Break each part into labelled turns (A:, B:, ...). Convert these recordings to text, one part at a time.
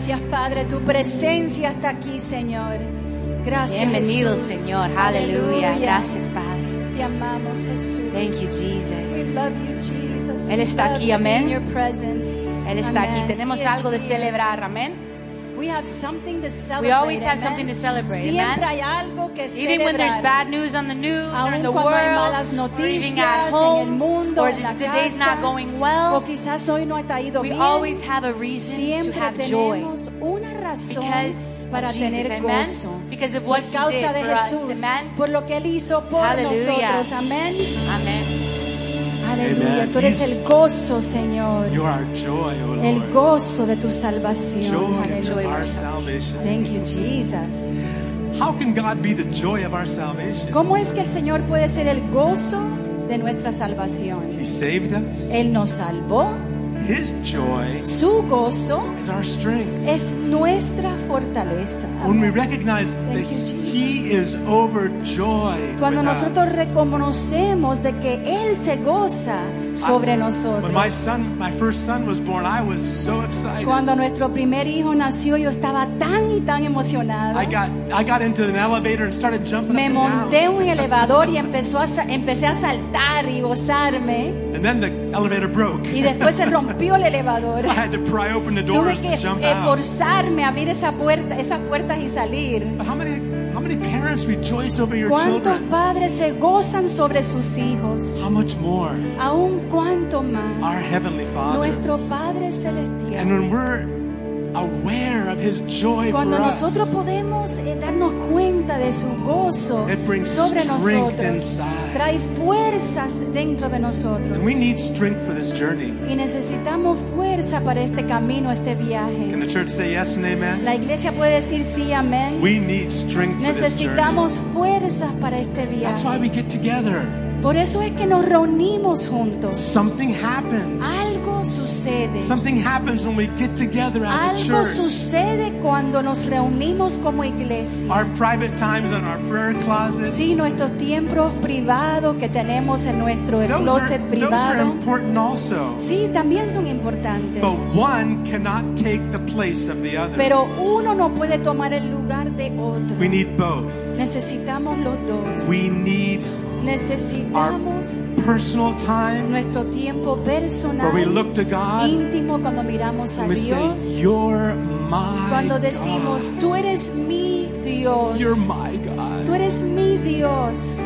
A: Gracias, Padre, tu presencia está aquí, Señor. Gracias,
B: Bienvenido,
A: Jesús.
B: Señor. Aleluya. Gracias, Padre.
A: Te amamos, Jesús.
B: Thank you,
A: We
B: Jesus.
A: love you, Jesus.
B: Él
A: We
B: está
A: love
B: aquí,
A: to be
B: amén.
A: in your presence.
B: Él está aquí.
A: Amen.
B: Tenemos
A: He is
B: algo de
A: here.
B: celebrar. Amén.
A: We have something to celebrate.
B: We always have
A: amen.
B: something to celebrate.
A: Siempre
B: Amen.
A: hay algo que
B: Even when there's
A: celebrar.
B: bad news on the news or
A: Aun
B: in the
A: cuando hay malas
B: world, or even
A: noticias
B: at
A: en el
B: home,
A: mundo,
B: or
A: en la
B: just today's
A: casa,
B: not going
A: o
B: well,
A: quizás hoy no ha ido
B: we
A: bien.
B: always have a reason to
A: Siempre
B: have joy
A: tenemos una razón
B: because
A: para
B: of Jesus,
A: tener
B: amen?
A: gozo.
B: Because of what
A: Por
B: He
A: causa
B: did
A: de
B: for us,
A: Jesús,
B: amen?
A: por lo que Él hizo por
B: Hallelujah.
A: nosotros. Amén.
B: Amen.
A: Aleluya.
C: Amen.
A: Tú eres
C: He's-
A: el gozo, Señor.
C: You are our joy, O
A: El
C: Lord.
A: gozo de tu salvación.
C: Joy of
A: Aleluya.
C: our salvation.
A: Thank you, Jesus.
C: How can God be the joy of our salvation?
A: ¿Cómo es que el Señor puede ser el gozo de nuestra salvación?
C: He saved us.
A: Él nos salvó.
C: His joy
A: Su gozo
C: is our strength.
A: es nuestra fortaleza.
C: When we
A: Amén.
C: recognize that
A: Thank you, Jesus.
C: He is overjoyed
A: Cuando
C: with
A: nosotros
C: us.
A: reconocemos de que Él se goza sobre
C: When
A: nosotros.
C: my first son was born, I was so excited.
A: Cuando nuestro primer hijo nació, yo estaba tan y tan emocionado.
C: I got into an elevator and started jumping
A: Me
C: up and
A: monté en
C: down.
A: un elevador y empecé a saltar y gozarme.
C: And then the elevator broke.
A: Y después se rompió el elevador.
C: I had to pry open the
A: Tuve
C: doors
A: que
C: to jump out.
A: forzarme a abrir esas puertas y salir.
C: But how many parents rejoice over your
A: ¿Cuántos
C: children?
A: padres se gozan sobre sus hijos?
C: How much more
A: Aún cuánto
C: our
A: más
C: Heavenly Father?
A: nuestro Padre
C: And
A: Celestial.
C: when we're aware of His joy
A: Cuando
C: for
A: nosotros
C: us,
A: podemos darnos cuenta de su gozo
C: It brings
A: sobre
C: strength
A: nosotros,
C: inside.
A: trae fuerzas dentro de nosotros.
C: and we need strength for this journey.
A: Y necesitamos fuerza para este camino, este
C: Can
A: viaje.
C: the church say yes and amen?
A: La iglesia puede decir sí, amén.
C: We need strength for this journey.
A: Necesitamos fuerzas para este
C: That's why
A: viaje.
C: we get together.
A: Por eso es que nos reunimos juntos.
C: Something happens.
A: Algo sucede.
C: Something happens when we get together as a
A: Algo
C: church.
A: sucede cuando nos reunimos como iglesia.
C: Our private times in our prayer closets.
A: Sí, nuestros tiempos privados que tenemos en nuestro
C: Those
A: closet
C: are
A: privado.
C: important also.
A: Sí, también son importantes.
C: But one cannot take the place of the other.
A: Pero uno no puede tomar el lugar de otro.
C: We need both.
A: Necesitamos los dos.
C: We need
A: Necesitamos
C: personal time
A: nuestro tiempo personal,
C: where we look to God
A: íntimo, cuando miramos a
C: and we say,
A: Dios.
C: You're my
A: Cuando decimos,
C: God.
A: tú eres mi Dios.
C: You're my God.
A: Tú eres mi Dios.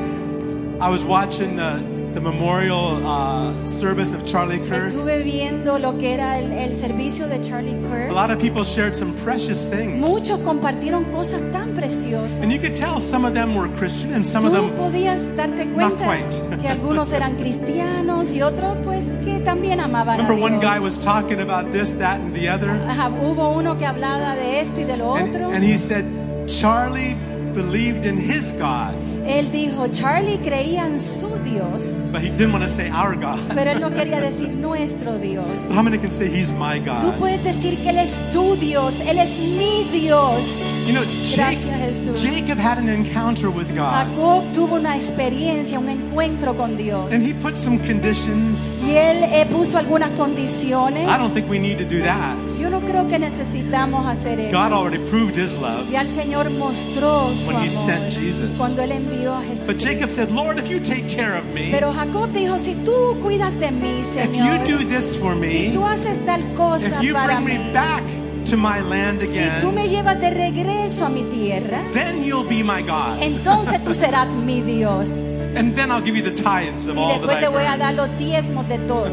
C: I was watching the memorial service of Charlie Kirk.
A: Estuve viendo lo que era el servicio de Charlie
C: A
A: Kirk.
C: lot of people shared some precious things.
A: Muchos compartieron cosas tan preciosas.
C: And you could tell some of them were Christian and some of
A: Tú
C: them
A: podías darte cuenta
C: quite.
A: que algunos eran cristianos y otros pues que también amaban a
C: Remember one guy
A: Dios.
C: was talking about this, that, and the other?
A: Ajá, hubo uno que hablaba de esto y de lo otro.
C: And he said, Charlie believed in his God,
A: Él dijo, Charlie creía en su Dios,
C: but he didn't want to say our God.
A: pero él no quería decir nuestro Dios.
C: But how many can say he's my
A: Tú
C: God?
A: puedes decir que Él es tu Dios, Él es mi Dios.
C: You know,
A: Gracias, Jesús.
C: Jacob had an encounter with God.
A: Jacob tuvo una experiencia, un encuentro con Dios.
C: And he put some conditions.
A: Y él puso algunas condiciones.
C: I don't think we need to do that.
A: Yo no creo que necesitamos hacer eso.
C: God already proved his love.
A: Ya el Señor mostró su
C: When he
A: amor
C: sent Jesus.
A: cuando Él envió a
C: But Jacob
A: Jesús.
C: said, Lord, if you take care of me,
A: Pero Jacob dijo, si tú cuidas de mí,
C: if
A: Señor,
C: you do this for
A: si
C: me,
A: tú haces tal cosa
C: if you
A: para
C: bring
A: mí,
C: me back to my land
A: si tú
C: again,
A: me llevas de regreso a mi tierra,
C: then you'll be my God.
A: entonces tú serás mi Dios.
C: And then I'll give you the tithes of
A: Y
C: all
A: después
C: that
A: te
C: I
A: voy a
C: earned.
A: dar los diezmos de todo.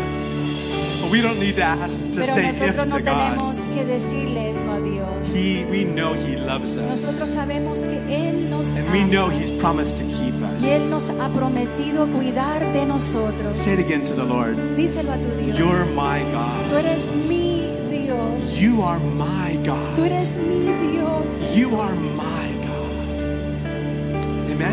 C: But we don't need to ask to
A: Pero
C: say if
A: nosotros no
C: to
A: tenemos
C: God.
A: que decirle eso a Dios.
C: We know he loves
A: Nosotros
C: us.
A: sabemos que Él nos
C: And we know
A: ama.
C: he's promised to keep
A: Y Él
C: us.
A: nos ha prometido cuidar de nosotros.
C: Say it again to the Lord.
A: Díselo a tu Dios.
C: You're my
A: Tú
C: God.
A: eres mi Dios.
C: You are my
A: Tú
C: God.
A: eres mi Dios.
C: You are my God.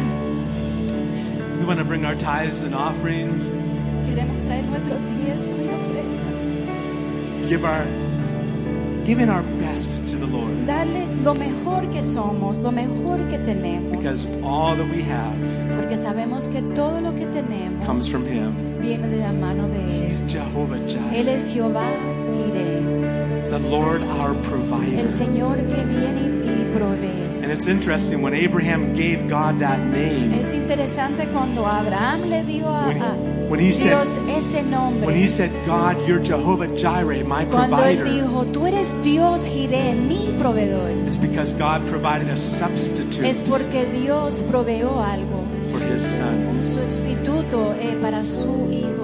C: Amen. We want to bring our tithes and offerings.
A: Queremos traer nuestros diezmos y ofrendas.
C: giving our best to the Lord.
A: darle lo mejor que somos, lo mejor que tenemos.
C: Because all that we have
A: Porque sabemos que todo lo que tenemos
C: comes from Him.
A: viene de la mano de Él.
C: He's Jehovah
A: Él
C: Jireh,
A: es Jehová Jireh,
C: the Lord our
A: el
C: provider.
A: Señor que viene y provee.
C: And it's interesting when Abraham gave God that name.
A: Es interesante cuando Abraham le dio a
C: When he said,
A: Dios ese nombre.
C: when he said, God, you're Jehovah Jireh, my
A: Cuando Él
C: provider,
A: dijo, tú eres Dios Jireh, mi proveedor.
C: it's because God provided a substitute
A: Es porque Dios proveó algo,
C: for His Son.
A: un sustituto para su Hijo.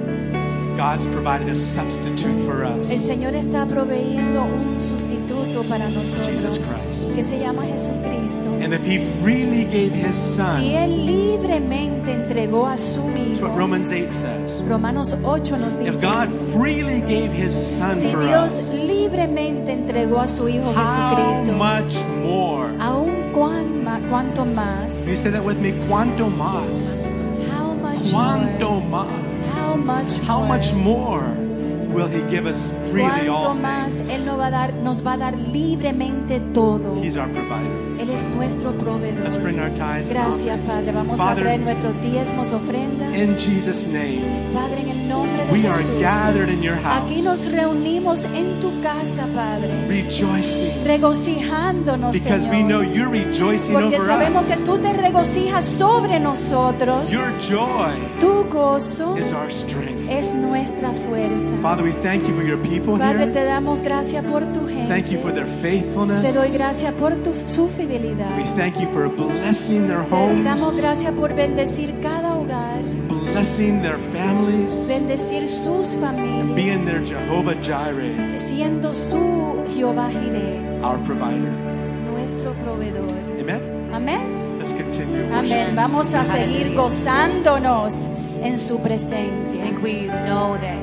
C: God's provided a substitute for us,
A: El Señor está proveyendo un sustituto para
C: Jesus
A: nosotros
C: Christ.
A: que se llama Jesucristo.
C: And if He freely gave His Son,
A: Si Él libremente entregó a su
C: that's what
A: Hijo,
C: Romans 8 says.
A: Romanos 8 nos
C: If
A: dice,
C: God freely gave His Son
A: si
C: for
A: Dios
C: us,
A: libremente entregó a su Hijo
C: how
A: Jesucristo,
C: much more?
A: aún cuánto más,
C: You say that with me, cuanto más?
A: how much
C: Cuanto
A: more,
C: más?
A: how much
C: How
A: more,
C: much more will He give us freely
A: cuánto
C: all
A: más
C: things?
A: Él nos va a dar libremente todo.
C: He's our provider.
A: Él es nuestro proveedor.
C: Let's bring our tithes and
A: Gracias,
C: offerings.
A: Padre. Vamos a
C: Father,
A: traer nuestros diezmos, ofrendas.
C: in Jesus' name,
A: Padre, en el nombre de
C: we are
A: Jesús.
C: gathered in your
A: Aquí nos
C: house,
A: reunimos en tu casa, Padre,
C: rejoicing,
A: regocijándonos,
C: because we know
A: Señor.
C: you're rejoicing
A: Porque
C: over
A: sabemos que
C: us.
A: tú te regocijas sobre nosotros.
C: Your joy
A: Tu gozo
C: is our strength.
A: es nuestra fuerza.
C: Father, we thank you for your people
A: Padre,
C: here.
A: te damos gracias por tu gente.
C: Thank you for their faithfulness.
A: Te doy gracias por su fidelidad.
C: We thank you for blessing their
A: Te damos
C: homes,
A: gracias por bendecir cada hogar,
C: blessing their families,
A: bendecir sus familias,
C: being their Jehovah Jireh,
A: siendo su Jehová Jireh,
C: our provider.
A: nuestro proveedor.
C: Amen.
A: Amén.
C: Let's continue
A: Amén.
C: worshiping.
A: Vamos a seguir
B: Aleluya.
A: gozándonos en su
B: I
A: presencia.
B: think we know that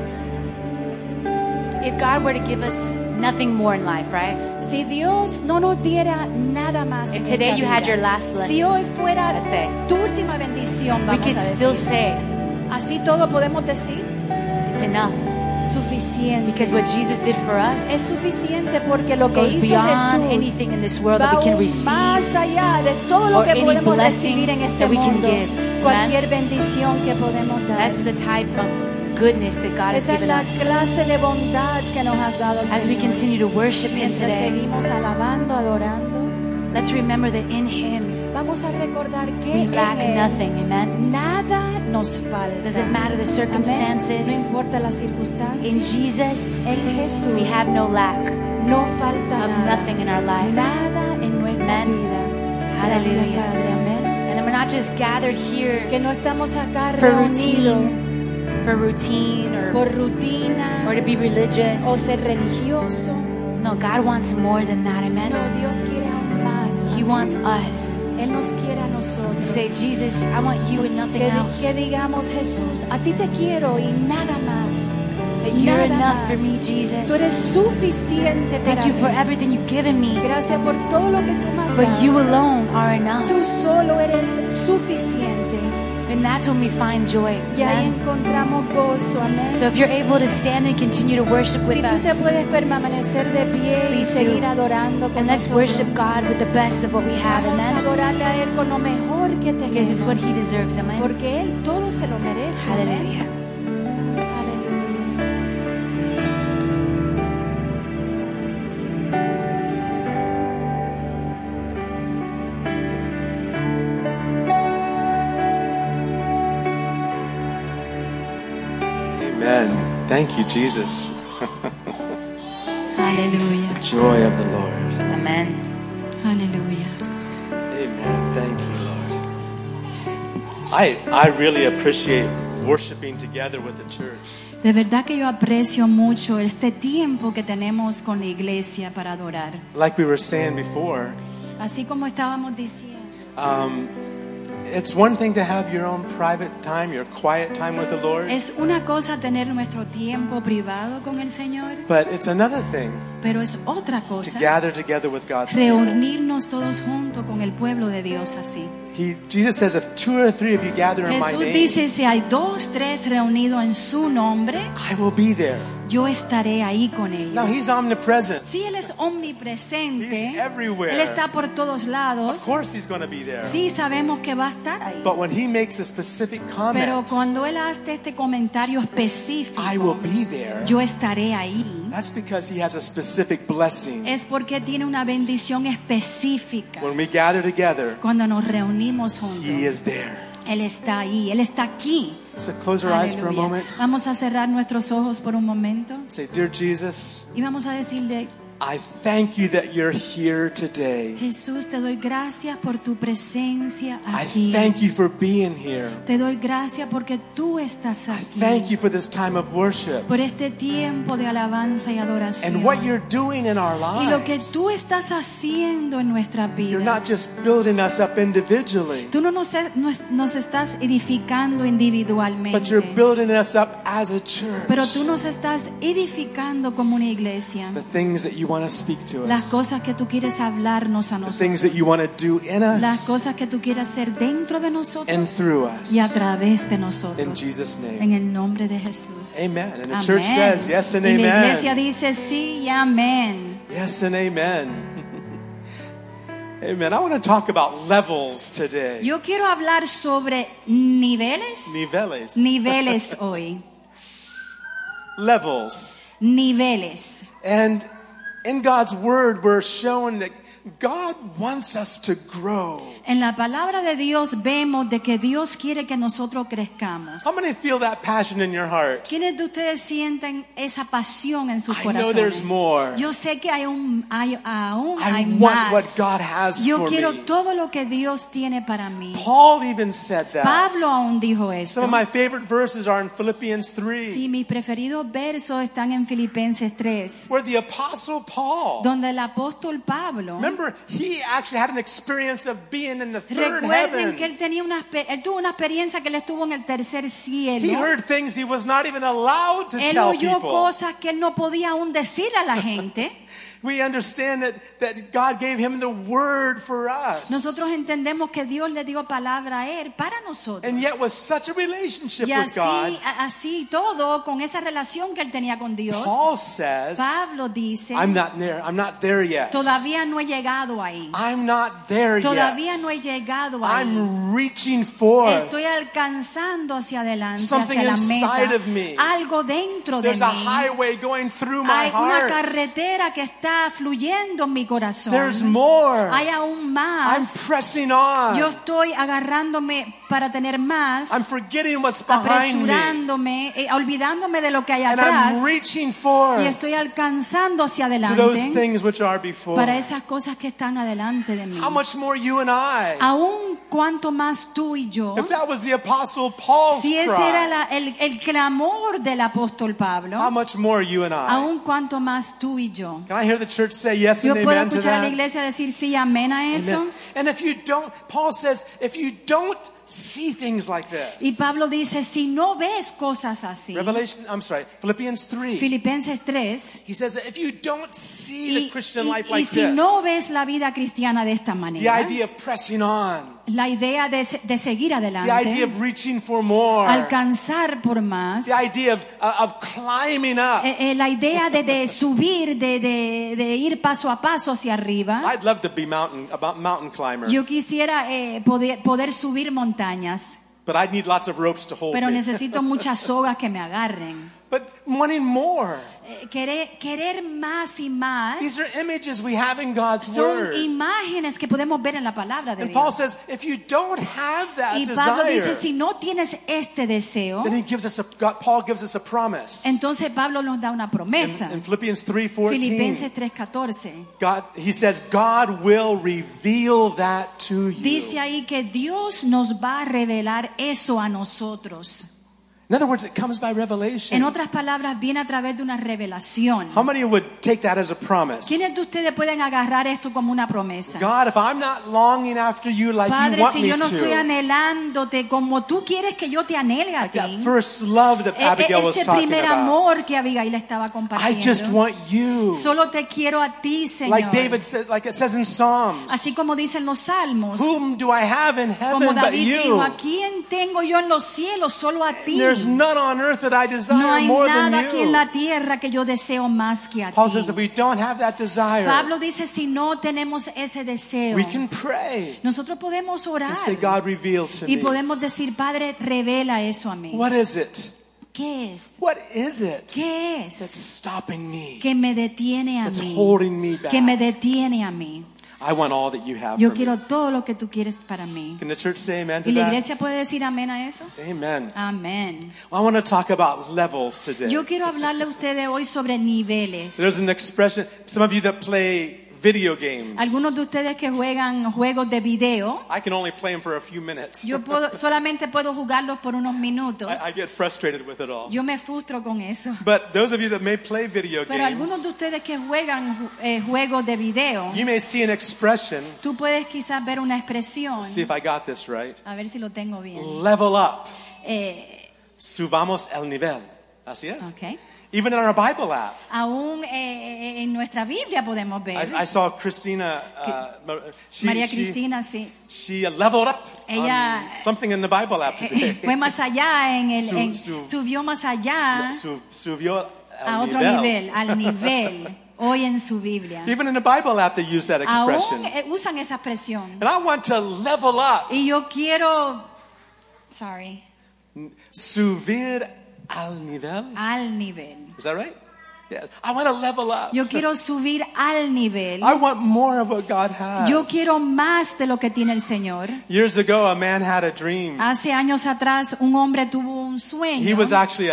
B: if God were to give us nothing more in life, right?
A: Si Dios no nos diera nada más
B: If
A: en
B: today
A: esta
B: you had
A: vida,
B: your last blessing,
A: si hoy fuera
B: let's say,
A: tu última bendición,
B: we
A: vamos
B: could
A: a
B: still
A: decir,
B: say
A: así todo podemos decir,
B: it's enough
A: suficiente.
B: because what Jesus did for us
A: Es suficiente porque lo que
B: goes
A: hizo
B: beyond
A: Jesús
B: anything in this world
A: va
B: that we can
A: aún
B: receive.
A: más allá de todo lo
B: or
A: que
B: any
A: podemos
B: blessing
A: recibir en este
B: that we can
A: mundo.
B: give.
A: Cualquier bendición que podemos dar.
B: That's the type of goodness that God has
A: Esa es
B: given
A: la
B: us.
A: clase de bondad que nos has dado el
B: As we
A: Señor.
B: continue to worship Him
A: Mientras
B: today,
A: seguimos alabando, adorando,
B: let's remember that in Him
A: vamos a recordar que
B: we
A: en
B: lack
A: Él
B: nothing. Amen.
A: nada nos falta.
B: Doesn't matter the
A: Amén.
B: circumstances.
A: No importa las circunstancias.
B: In Jesus,
A: En Jesús
B: we have no lack
A: no falta
B: of
A: nada.
B: nothing in our life.
A: Nada en nuestra
B: Amen.
A: vida. Gracias,
B: Hallelujah.
A: Padre. Amén.
B: And then we're not just gathered here
A: Que no estamos acá
B: for
A: reunidos
B: routine
A: por
B: or
A: rutina
B: to be religious.
A: o ser religioso.
B: No, God wants more than that. Amen.
A: No, Dios quiere aún más.
B: He wants us
A: Él nos quiere a
B: to
A: nosotros.
B: say, Jesus, I want you and nothing else.
A: Que digamos, Jesús, a ti te quiero y nada más.
B: That you're
A: Nada
B: enough
A: más.
B: for me, Jesus.
A: Tú eres suficiente para
B: Thank you for
A: mí.
B: everything you've given me.
A: Gracias por todo lo que tú me has
B: But
A: dado.
B: you alone are enough.
A: Tú solo eres suficiente.
B: And that's when we find joy.
A: Y ahí
B: Amen.
A: encontramos gozo. Amén.
B: So if you're able to stand and continue to worship
A: Si
B: with
A: tú te
B: us,
A: puedes permanecer de pie y
B: Please
A: seguir
B: do.
A: adorando con
B: and let's
A: nosotros.
B: worship God with the best of what we have.
A: Vamos a
B: Amen.
A: adorarle a Él con lo mejor que
B: Because it's what He
A: tenemos.
B: deserves. Amen.
A: Porque Él todo se lo merece. Amén.
B: Hallelujah.
A: Aleluya.
C: Amen. Thank you, Jesus.
B: Hallelujah.
C: Joy of the Lord.
B: Amen.
A: Aleluya.
C: Amen. Thank you, Lord. I really appreciate worshiping together with the church.
A: De verdad que yo aprecio mucho este tiempo que tenemos con la iglesia para adorar.
C: Like we were saying before,
A: Así como estábamos diciendo,
C: it's one thing to have your own private time, your quiet time with the Lord,
A: es una cosa tener nuestro tiempo privado con el Señor,
C: but it's another thing
A: Pero es otra
C: to
A: cosa
C: gather together with God's people.
A: reunirnos todos juntos con el pueblo de Dios así.
C: Jesus says, if 2 or 3 of you gather in my
A: Jesús
C: name,
A: dice, si hay 2, 3 reunidos en su nombre,
C: I will be there.
A: yo estaré ahí con
C: Now,
A: ellos.
C: he's omnipresent.
A: Sí, Él es omnipresente.
C: He's everywhere.
A: Él está por todos lados.
C: Of course he's going to be there.
A: Sí, sabemos que va a estar ahí.
C: But when he makes a specific
A: Pero
C: comment,
A: cuando Él hace este comentario
C: I will
A: específico,
C: be there.
A: yo estaré ahí,
C: That's because he has a specific blessing.
A: es porque tiene una bendición específica.
C: When we gather together,
A: Cuando nos reunimos juntos,
C: he is there.
A: Él está ahí, Él está aquí.
C: So close our eyes for a
A: Aleluya.
C: moment.
A: Vamos a cerrar nuestros ojos por un momento
C: Say, dear Jesus,
A: y vamos a decirle,
C: I thank you that you're here today.
A: Jesús, te doy gracias por tu presencia
C: I
A: aquí.
C: thank you for being here.
A: Te doy gracias porque tú estás
C: I
A: aquí.
C: thank you for this time of worship
A: Por este tiempo de alabanza y adoración.
C: and what you're doing in our
A: Y lo que
C: lives.
A: tú estás haciendo en nuestras
C: You're not
A: vidas.
C: just building us up individually,
A: Tú no nos estás edificando individualmente.
C: but you're building us up as a church.
A: Pero tú nos estás edificando como una iglesia.
C: The things that you want to speak to
A: Las
C: us,
A: cosas que tú quieres hablarnos a
C: the things that
A: nosotros.
C: you want to do in
A: Las
C: us
A: cosas que tú quieres hacer dentro de
C: and
A: nosotros
C: through us.
A: y a través de
C: In
A: nosotros.
C: Jesus' name.
A: En el nombre de Jesús.
C: Amen. And the
A: Amén.
C: church says yes and
A: Y la iglesia
C: amen.
A: dice sí y amén.
C: Yes and amen. Amen. I want to talk about levels today.
A: Yo quiero hablar sobre niveles.
C: Niveles.
A: Niveles hoy.
C: Levels.
A: Niveles.
C: And in God's word, we're shown that God wants us to grow.
A: En la palabra de Dios vemos de que Dios quiere que nosotros crezcamos.
C: How many feel that passion in your heart?
A: ¿Quiénes de ustedes sienten esa pasión en sus
C: I know there's
A: corazones?
C: more.
A: Yo sé que aún hay
C: I want what
A: más.
C: God has
A: Yo
C: for
A: quiero
C: me.
A: todo lo que Dios tiene para mí.
C: Paul even said that.
A: Pablo aún dijo esto.
C: Some of my favorite verses are in Philippians 3,
A: Sí, mis preferidos versos están en Filipenses 3,
C: where the apostle Paul,
A: donde el apóstol Pablo,
C: remember, he actually had an experience of being in the third
A: recuerden que
C: heaven.
A: él tuvo una experiencia que él estuvo en el tercer
C: He
A: cielo.
C: heard things he was not even allowed to
A: Él
C: tell
A: oyó
C: people.
A: cosas que él no podía aún decir a la gente.
C: We understand that God gave him the word for us.
A: Nosotros entendemos que Dios le dio palabra a él para nosotros.
C: And yet with such a relationship
A: Y
C: with God,
A: así todo, con esa relación que él tenía con Dios,
C: Paul says,
A: Pablo dice,
C: I'm not there yet.
A: todavía no he llegado ahí.
C: I'm not there
A: Todavía
C: yet.
A: no he llegado ahí.
C: I'm reaching for.
A: Estoy alcanzando hacia adelante,
C: Something
A: hacia la
C: inside
A: meta.
C: of me.
A: Algo dentro de
C: There's a
A: mí.
C: highway going through my
A: Hay una
C: heart.
A: carretera que está fluyendo en mi corazón.
C: There's more.
A: Hay aún
C: I'm
A: más.
C: pressing on.
A: Yo estoy agarrándome para tener más,
C: I'm forgetting what's behind me.
A: apresurándome, olvidándome de lo que hay
C: And
A: atrás,
C: I'm reaching for
A: y estoy alcanzando hacia
C: to those
A: adelante
C: things which are before.
A: para esas cosas que están adelante de mí.
C: How much more you and I?
A: Aún cuanto más tú y yo.
C: If that was the apostle Paul's
A: Si ese
C: cry,
A: era el clamor del apóstol Pablo,
C: how much more you and I?
A: aún cuanto más tú y yo.
C: Can I hear the church say yes
A: Yo
C: and
A: puedo
C: amen to
A: escuchar a la
C: that?
A: iglesia decir sí, amén a eso.
C: Amen. And if you don't, Paul says, if you don't see things like
A: Y
C: this,
A: Pablo dice, si no ves cosas así,
C: Philippians 3,
A: Filipenses 3,
C: he says that if you don't see the Christian life
A: y
C: like
A: si
C: this,
A: no ves la vida cristiana de esta
C: the
A: manera,
C: idea of pressing on,
A: la idea de seguir
C: the idea
A: adelante,
C: of reaching for more,
A: alcanzar por más,
C: the idea of climbing up.
A: la idea de subir, de ir paso a paso hacia arriba.
C: I'd love to be a mountain climber,
A: Yo quisiera poder subir montañas,
C: but I'd need lots of ropes to hold
A: pero
C: me.
A: necesito muchas sogas que me agarren.
C: But wanting more.
A: Querer más y más
C: These are images we have in God's
A: son
C: word.
A: imágenes que podemos ver en la palabra de
C: And Paul
A: Dios.
C: says, if you don't have that
A: Y Pablo dice,
C: desire,
A: si no tienes este deseo,
C: then Paul gives us a promise.
A: entonces Pablo nos da una promesa.
C: In Philippians 3:14,
A: Filipenses 3:14.
C: he says, God will reveal that to you.
A: Dice ahí que Dios nos va a revelar eso a nosotros.
C: In other words, it comes by revelation.
A: En otras palabras, viene a través de una revelación.
C: How many would take that as a promise?
A: ¿Quiénes de ustedes pueden agarrar esto como una promesa?
C: God, if I'm not longing after you like you
A: Padre,
C: want
A: si
C: me
A: yo no estoy
C: to,
A: anhelándote como tú quieres que yo te anhele a
C: like that
A: ti,
C: first love that Abigail was
A: ese
C: talking
A: primer
C: about.
A: amor que Abigail estaba
C: I just
A: compartiendo,
C: want you.
A: solo te quiero a ti, Señor.
C: Like David said, like it says in Psalms.
A: Así como dicen los salmos,
C: Whom do I have in
A: como
C: heaven but
A: David
C: you?
A: dijo, ¿a quién tengo yo en los cielos? Solo a ti.
C: There's none on earth that I
A: No
C: desire
A: hay
C: more than
A: nada aquí en
C: you.
A: la tierra que yo deseo más que a
C: Paul says if
A: ti.
C: we don't have that desire,
A: Pablo dice, si no tenemos ese deseo,
C: we can pray
A: nosotros podemos orar
C: and say, God, reveal to
A: y
C: me.
A: podemos decir, Padre, revela eso a mí.
C: What is it?
A: ¿Qué es?
C: What is it
A: ¿Qué
C: that's
A: es
C: stopping me?
A: que me detiene a
C: That's
A: mí?
C: holding me back.
A: Que me detiene a mí.
C: I want all that you have
A: Yo
C: for
A: quiero
C: me.
A: todo lo que tú quieres para mí.
C: Can the church say amen to
A: ¿Y la
C: that?
A: iglesia puede decir amén a eso?
C: Amen.
A: Amén.
C: I want to talk about levels today.
A: Yo quiero hablarle a ustedes hoy sobre niveles.
C: There's an expression, some of you that play video games.
A: Algunos de ustedes que juegan juegos de video,
C: I can only play them for a few minutes.
A: yo solamente puedo jugarlos por unos minutos.
C: I get frustrated with it all.
A: Yo me frustro con eso.
C: But those of you that may play video
A: Pero algunos
C: games,
A: de ustedes que juegan juegos de video,
C: you may see an expression.
A: tú puedes quizás ver una expresión.
C: See if I got this right.
A: A ver si lo tengo bien.
C: Level up.
A: Subamos
C: Subamos el nivel. Así es.
A: Okay.
C: Even in our Bible app.
A: Aún en nuestra Biblia podemos ver.
C: I saw Christina,
A: María Cristina, sí.
C: she leveled up
A: Ella
C: on something in the Bible app today.
A: Fue más allá,
C: Su-
A: subió más allá
C: Subió
A: a
C: el
A: otro nivel, al nivel, hoy en su Biblia.
C: Even in the Bible app, they use that expression.
A: Aún usan esa expresión.
C: And I want to level up.
A: Y yo quiero,
C: Subir al nivel.
A: al nivel.
C: Is that right? Yeah. I want to level up.
A: Yo quiero subir al nivel.
C: I want more of what God has.
A: Yo quiero más de lo que tiene el Señor.
C: Years ago, a man had a dream.
A: Hace años atrás, un hombre tuvo un sueño.
C: He was actually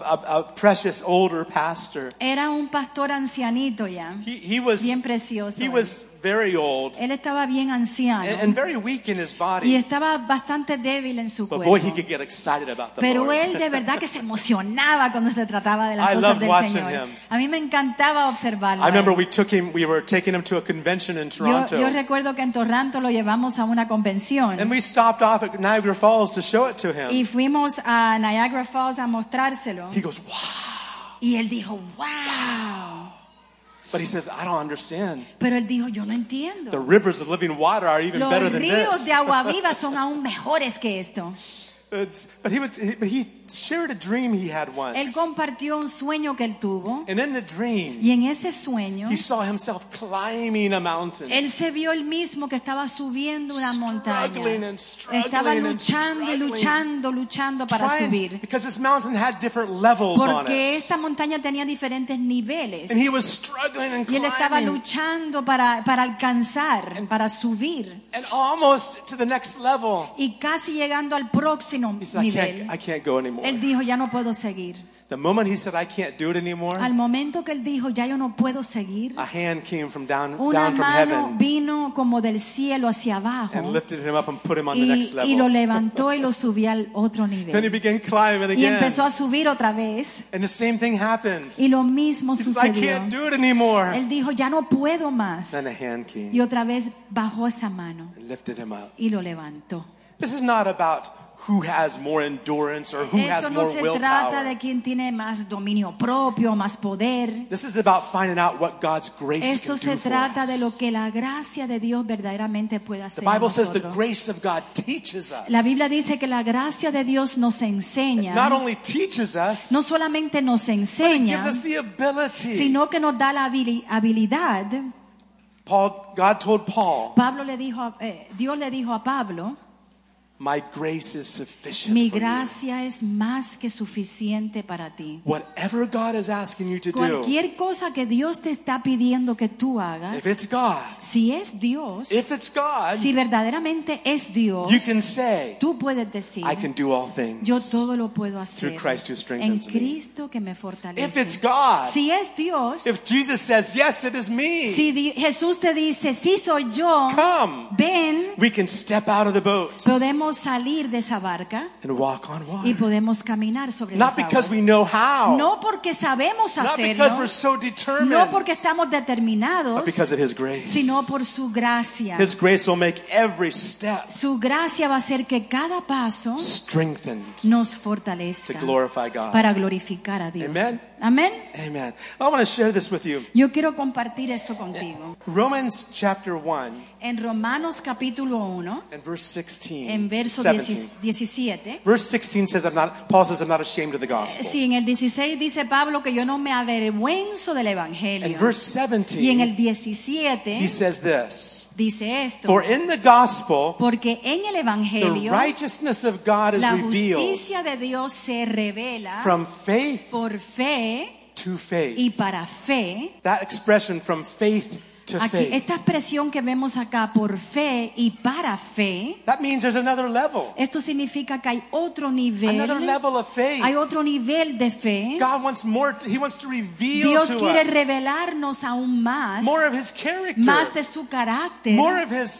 C: a precious older pastor.
A: Era un pastor ancianito ya.
C: He was
A: Bien precioso.
C: He was very old
A: Él estaba bien anciano.
C: and very weak in his
A: Y
C: body.
A: estaba bastante débil en su
C: But
A: cuerpo.
C: boy, he could get excited about the
A: Pero
C: Lord.
A: él de verdad que se emocionaba cuando se trataba de las
C: I
A: cosas
C: loved
A: del
C: watching
A: Señor.
C: him.
A: A mí me encantaba observarlo.
C: I remember
A: a él.
C: we were taking him to a convention in Toronto.
A: Yo recuerdo que en Toronto lo llevamos a una convención.
C: And we stopped off at Niagara Falls to show it to him.
A: Y fuimos a Niagara Falls a mostrárselo.
C: He goes, wow.
A: Y él dijo, wow.
C: But he says, I don't understand.
A: Pero él dijo, yo no entiendo.
C: The rivers of living water are even
A: Los
C: better than
A: ríos
C: this.
A: de agua viva son aún mejores que esto.
C: But he shared a dream he had
A: Él
C: once.
A: compartió un sueño que él tuvo.
C: And in the dream,
A: Y en ese sueño,
C: he saw himself climbing a mountain.
A: él se vio él mismo que estaba subiendo una montaña.
C: Struggling and struggling
A: Estaba
C: and
A: luchando y
C: struggling.
A: luchando para subir.
C: Because this mountain had different levels on
A: Porque
C: it.
A: esta montaña tenía diferentes niveles.
C: And he was struggling and
A: Y él estaba
C: climbing.
A: luchando para alcanzar, para subir.
C: And almost to the next level.
A: Y casi llegando al próximo
C: He said,
A: nivel,
C: I can't go anymore.
A: él dijo, ya no puedo seguir.
C: The moment he said, I can't do it anymore,
A: Al momento que él dijo, ya yo no puedo seguir,
C: a hand came from down
A: una
C: from
A: mano
C: heaven
A: vino como del cielo hacia abajo
C: and lifted him up and put him on the next
A: y lo
C: level.
A: levantó y lo subió al otro
C: Then he
A: nivel.
C: began climbing
A: Y
C: again.
A: empezó a subir otra vez
C: And the same thing happened.
A: y lo mismo
C: He says, I
A: sucedió.
C: can't do it anymore.
A: Él dijo, ya no puedo más.
C: Then a hand came
A: Y otra vez bajó esa mano
C: and lifted him up.
A: y lo levantó.
C: This is not about who has more endurance or who has
A: Esto no
C: more
A: se trata de
C: willpower.
A: quién tiene más dominio propio, más poder.
C: This is about finding out what God's grace
A: Esto
C: can
A: se
C: do for
A: trata de lo
C: us.
A: que la gracia de Dios verdaderamente puede
C: The
A: hacer en
C: Bible says the
A: nosotros.
C: grace of God teaches us.
A: La Biblia dice que la gracia de Dios nos enseña,
C: Not only teaches us,
A: no solamente nos
C: but it
A: enseña,
C: gives us the ability.
A: sino que nos da la habilidad.
C: God told Paul,
A: Dios le dijo a Pablo,
C: my grace is sufficient
A: mi
C: for you.
A: gracia es más que suficiente para ti.
C: Whatever God is asking you to do,
A: Cualquier cosa que Dios te está pidiendo que tú hagas,
C: if it's God,
A: si es Dios, si verdaderamente es Dios,
C: you can say,
A: tú puedes decir,
C: I can do all things.
A: yo todo lo puedo hacer
C: Through Christ who
A: en
C: strengthens me.
A: Cristo que me
C: If it's
A: fortalece.
C: God,
A: Si es Dios,
C: if Jesus says, yes, it is me,
A: si Jesús te dice, sí soy yo,
C: come,
A: ven,
C: we can step out of the boat.
A: podemos podemos salir de esa barca
C: and walk on
A: y
C: water.
A: podemos caminar sobre
C: Not
A: las
C: because
A: aguas.
C: we know how,
A: No porque sabemos
C: not
A: hacerlo,
C: because we're so determined,
A: no porque estamos determinados,
C: but because of His grace.
A: sino por su gracia.
C: His grace will make every step
A: Su gracia va a hacer que cada paso
C: strengthened
A: nos
C: to
A: fortalezca
C: glorify God.
A: para glorificar a Dios.
C: Amen.
A: Amén.
C: Amen. I want to share this with you.
A: Yo quiero compartir esto contigo.
C: Romans chapter 1
A: En Romanos capítulo 1,
C: and verse 16.
A: en verso
C: 17.
A: 17,
C: Verse 16 says, Paul says, I'm not ashamed of the gospel.
A: sí, en el 16 dice Pablo que yo no me avergüenzo del evangelio.
C: And verse 17,
A: Y en el
C: he
A: 17
C: says this,
A: dice esto,
C: for in the gospel,
A: porque en el
C: the
A: evangelio
C: righteousness of God is
A: la
C: revealed
A: justicia de Dios se revela
C: from faith
A: por fe
C: to faith.
A: y para fe.
C: That expression, from faith to
A: Aquí,
C: faith,
A: esta expresión que vemos acá, por fe y para fe,
C: that means there's another level.
A: esto significa que hay otro nivel,
C: Another level of faith.
A: hay otro nivel de fe.
C: God wants more, He wants to reveal
A: Dios
C: to
A: quiere
C: us
A: revelarnos aún más,
C: more of His character,
A: más de su carácter,
C: more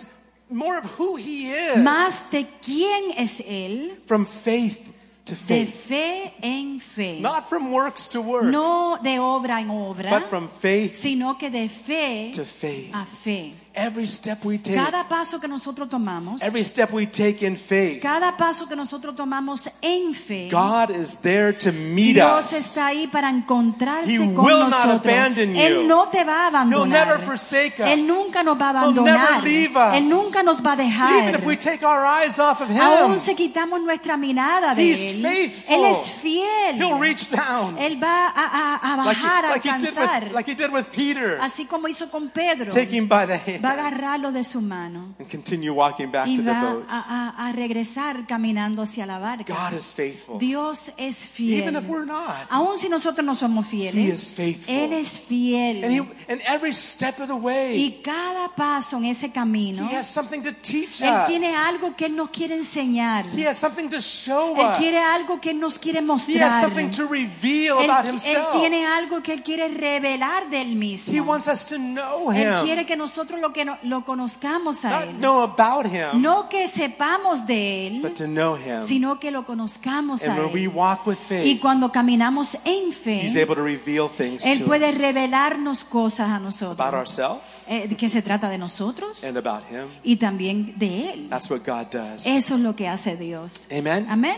C: of who He is,
A: más de quién es Él,
C: from faith to
A: de
C: faith.
A: fe en fe,
C: Not from works to works,
A: no de obra en obra,
C: but from faith
A: sino que de fe
C: to faith.
A: a fe.
C: Every step we take,
A: Cada paso que nosotros tomamos,
C: every step we take in faith,
A: cada paso que nosotros tomamos en fe,
C: God is there to meet
A: Dios
C: us.
A: está ahí para encontrarse
C: He
A: con
C: will not
A: nosotros.
C: abandon you.
A: Él no te va a
C: He'll never
A: abandonar.
C: forsake us.
A: Él nunca nos va a
C: He'll never
A: abandonar.
C: leave us.
A: Él nunca nos va a dejar.
C: Even if we take our eyes off of Him,
A: Aún si quitamos nuestra mirada de
C: He's
A: Él,
C: faithful.
A: Él es fiel.
C: He'll reach down
A: Él va a bajar, a alcanzar.
C: like he did with Peter,
A: Así como hizo con Pedro.
C: take him by the hand
A: Va a agarrarlo de su mano
C: and continue walking back
A: y
C: to the
A: va
C: boat.
A: a regresar caminando hacia la barca.
C: God is faithful.
A: Dios es fiel.
C: Even if we're not,
A: Aún si nosotros no somos fieles,
C: He is faithful.
A: Él es fiel.
C: And every step of the way,
A: Y cada paso en ese camino,
C: He has something to teach
A: Él
C: us.
A: tiene algo que Él nos quiere enseñar.
C: He has something to show
A: Él
C: us.
A: quiere algo que Él nos quiere
C: He has
A: mostrar.
C: something to reveal
A: Él,
C: about
A: Él
C: Himself.
A: tiene algo que Él quiere revelar de Él
C: He
A: mismo.
C: wants us to know
A: Él
C: Him,
A: quiere que nosotros lo conozcamos a
C: not
A: Él.
C: know about Him,
A: No que sepamos de Él,
C: but to know Him.
A: sino que lo conozcamos
C: And
A: a
C: when we
A: Él.
C: walk with
A: Y
C: faith,
A: cuando caminamos en fe,
C: He's able to reveal things
A: Él
C: to
A: puede
C: us
A: revelarnos cosas a
C: about
A: nosotros.
C: ourselves
A: Que se trata de nosotros
C: and about Him.
A: y también de Él.
C: That's what God does.
A: Eso es lo que hace Dios.
C: Amen.
A: Amén.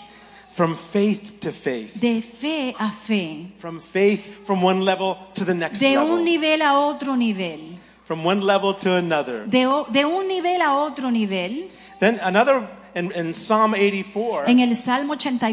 C: From faith to faith.
A: De fe a fe.
C: From faith, from one level to the next
A: De un
C: level.
A: nivel a otro nivel.
C: From one level to another.
A: De un nivel a otro nivel.
C: Then another, in Psalm 84,
A: En el Salmo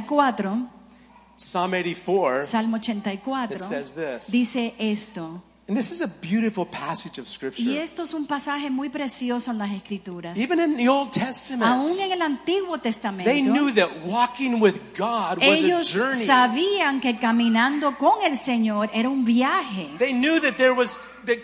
A: 84,
C: Psalm 84,
A: Salmo 84,
C: it says this.
A: dice esto.
C: And this is a beautiful passage of
A: Y
C: Scripture.
A: esto es un pasaje muy precioso en las Escrituras.
C: Even in the Old Testament,
A: Aún en el Antiguo Testamento,
C: they knew that walking with God was a
A: ellos
C: journey.
A: sabían que caminando con el Señor era un viaje.
C: They knew that there was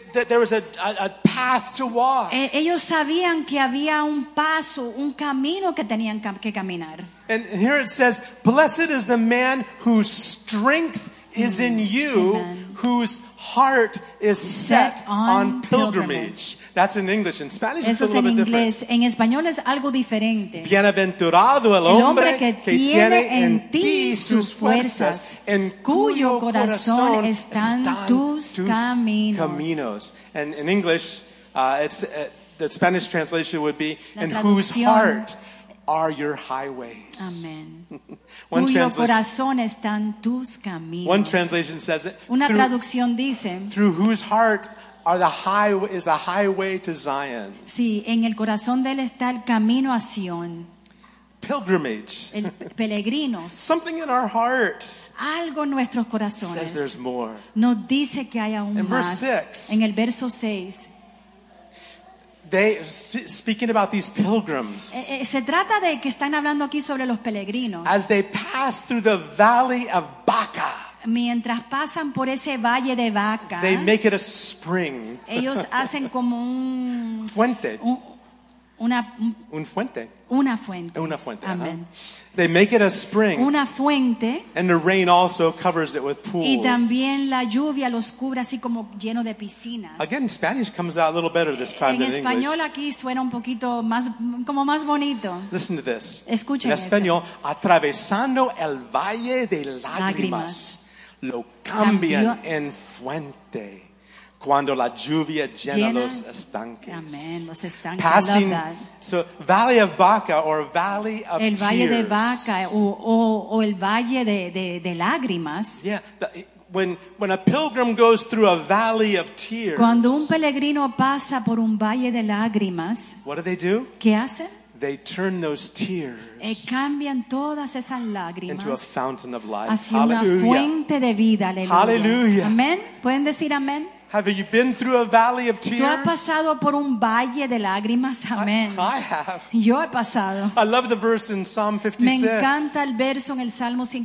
C: a path to walk.
A: Ellos sabían que había un paso, un camino que tenían que caminar.
C: And here it says, "Blessed is the man whose strength is in you,
A: Amen.
C: whose heart is set
A: Set
C: on
A: on
C: pilgrimage." That's in English. In Spanish, it's
A: Eso
C: a
A: es
C: little
A: en
C: bit different.
A: inglés. En español es algo diferente.
C: Bienaventurado el
A: El
C: hombre
A: hombre que tiene en ti sus fuerzas,
C: en
A: cuyo corazón están tus caminos.
C: And in English, the Spanish translation would be,
A: La
C: "And whose
A: traducción-
C: heart are your highways."
A: Amén.
C: One
A: Cuyo
C: translation,
A: corazón están tus caminos.
C: one translation says it,
A: Una
C: through,
A: traducción dice,
C: through whose heart are is the highway to Zion.
A: sí, en el corazón de él está el camino a Sion.
C: Pilgrimage.
A: El peregrinos.
C: Something in our heart
A: Algo en nuestros
C: says
A: corazones
C: there's more.
A: nos dice que hay aún
C: In verse
A: más.
C: 6.
A: En el verso 6.
C: Speaking about these pilgrims,
A: Se trata de que están hablando aquí sobre los peregrinos.
C: as they pass through the valley of Baca,
A: Mientras pasan por ese valle de Baca,
C: they make it a spring,
A: ellos hacen como
C: fuente. Un fuente.
A: Una fuente.
C: Una fuente.
A: Amén.
C: They make it a spring.
A: Una fuente.
C: And the rain also covers it with pools.
A: Y también la lluvia los cubre así como lleno de piscinas.
C: Again, Spanish comes out a little better this time
A: En
C: than
A: español
C: English.
A: aquí suena un poquito más, como más bonito.
C: Listen to this.
A: Escuchen
C: En
A: esto.
C: español, atravesando el valle de lágrimas, lo cambian
A: Cambió.
C: en fuente cuando la lluvia llena los estanques.
A: Amén, los estanques.
C: Passing,
A: I love that.
C: so Valley of Baca or Valley of
A: El valle de
C: Tears.
A: Baca o el valle de lágrimas.
C: Yeah, when a pilgrim goes through a valley of tears,
A: Cuando un peregrino pasa por un valle de lágrimas,
C: what do?
A: ¿qué hacen?
C: They turn those tears
A: Cambian todas esas
C: into a
A: lágrimas
C: fountain of life.
A: hacia una
C: Hallelujah.
A: fuente de vida. Aleluya.
C: Hallelujah.
A: Amén. ¿Pueden decir amén?
C: Have you been through a valley of tears?
A: ¿Tú has pasado por un valle de lágrimas? Amén.
C: I have.
A: Yo he pasado.
C: I love the verse in Psalm
A: Me
C: 56.
A: encanta el verso en el Salmo
C: It says,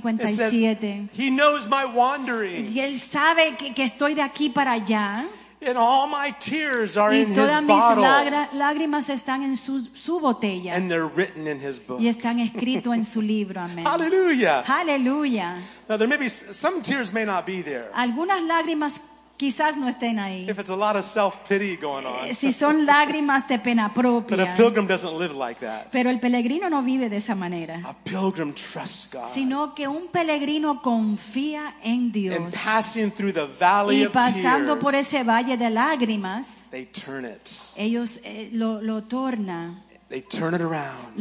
A: 57.
C: He knows my wandering,
A: Y Él sabe que estoy de aquí para allá.
C: and all my tears are
A: Y
C: in His
A: todas mis
C: bottle,
A: lágrimas están en su botella.
C: and they're written in His book.
A: Y están escritos en su libro. Amén.
C: Hallelujah.
A: Aleluya.
C: Now there may be some tears may not be there
A: Algunas lágrimas quizás no estén ahí.
C: if it's a lot of self-pity going on.
A: Si son lágrimas de pena
C: But a
A: propia.
C: pilgrim doesn't live like that.
A: Pero el peregrino no vive de esa manera.
C: A pilgrim trusts God.
A: Sino que un peregrino confía en
C: And
A: Dios.
C: passing through the valley
A: Y
C: of
A: pasando por
C: tears,
A: ese valle de lágrimas,
C: they turn it.
A: ellos lo torna
C: They turn it around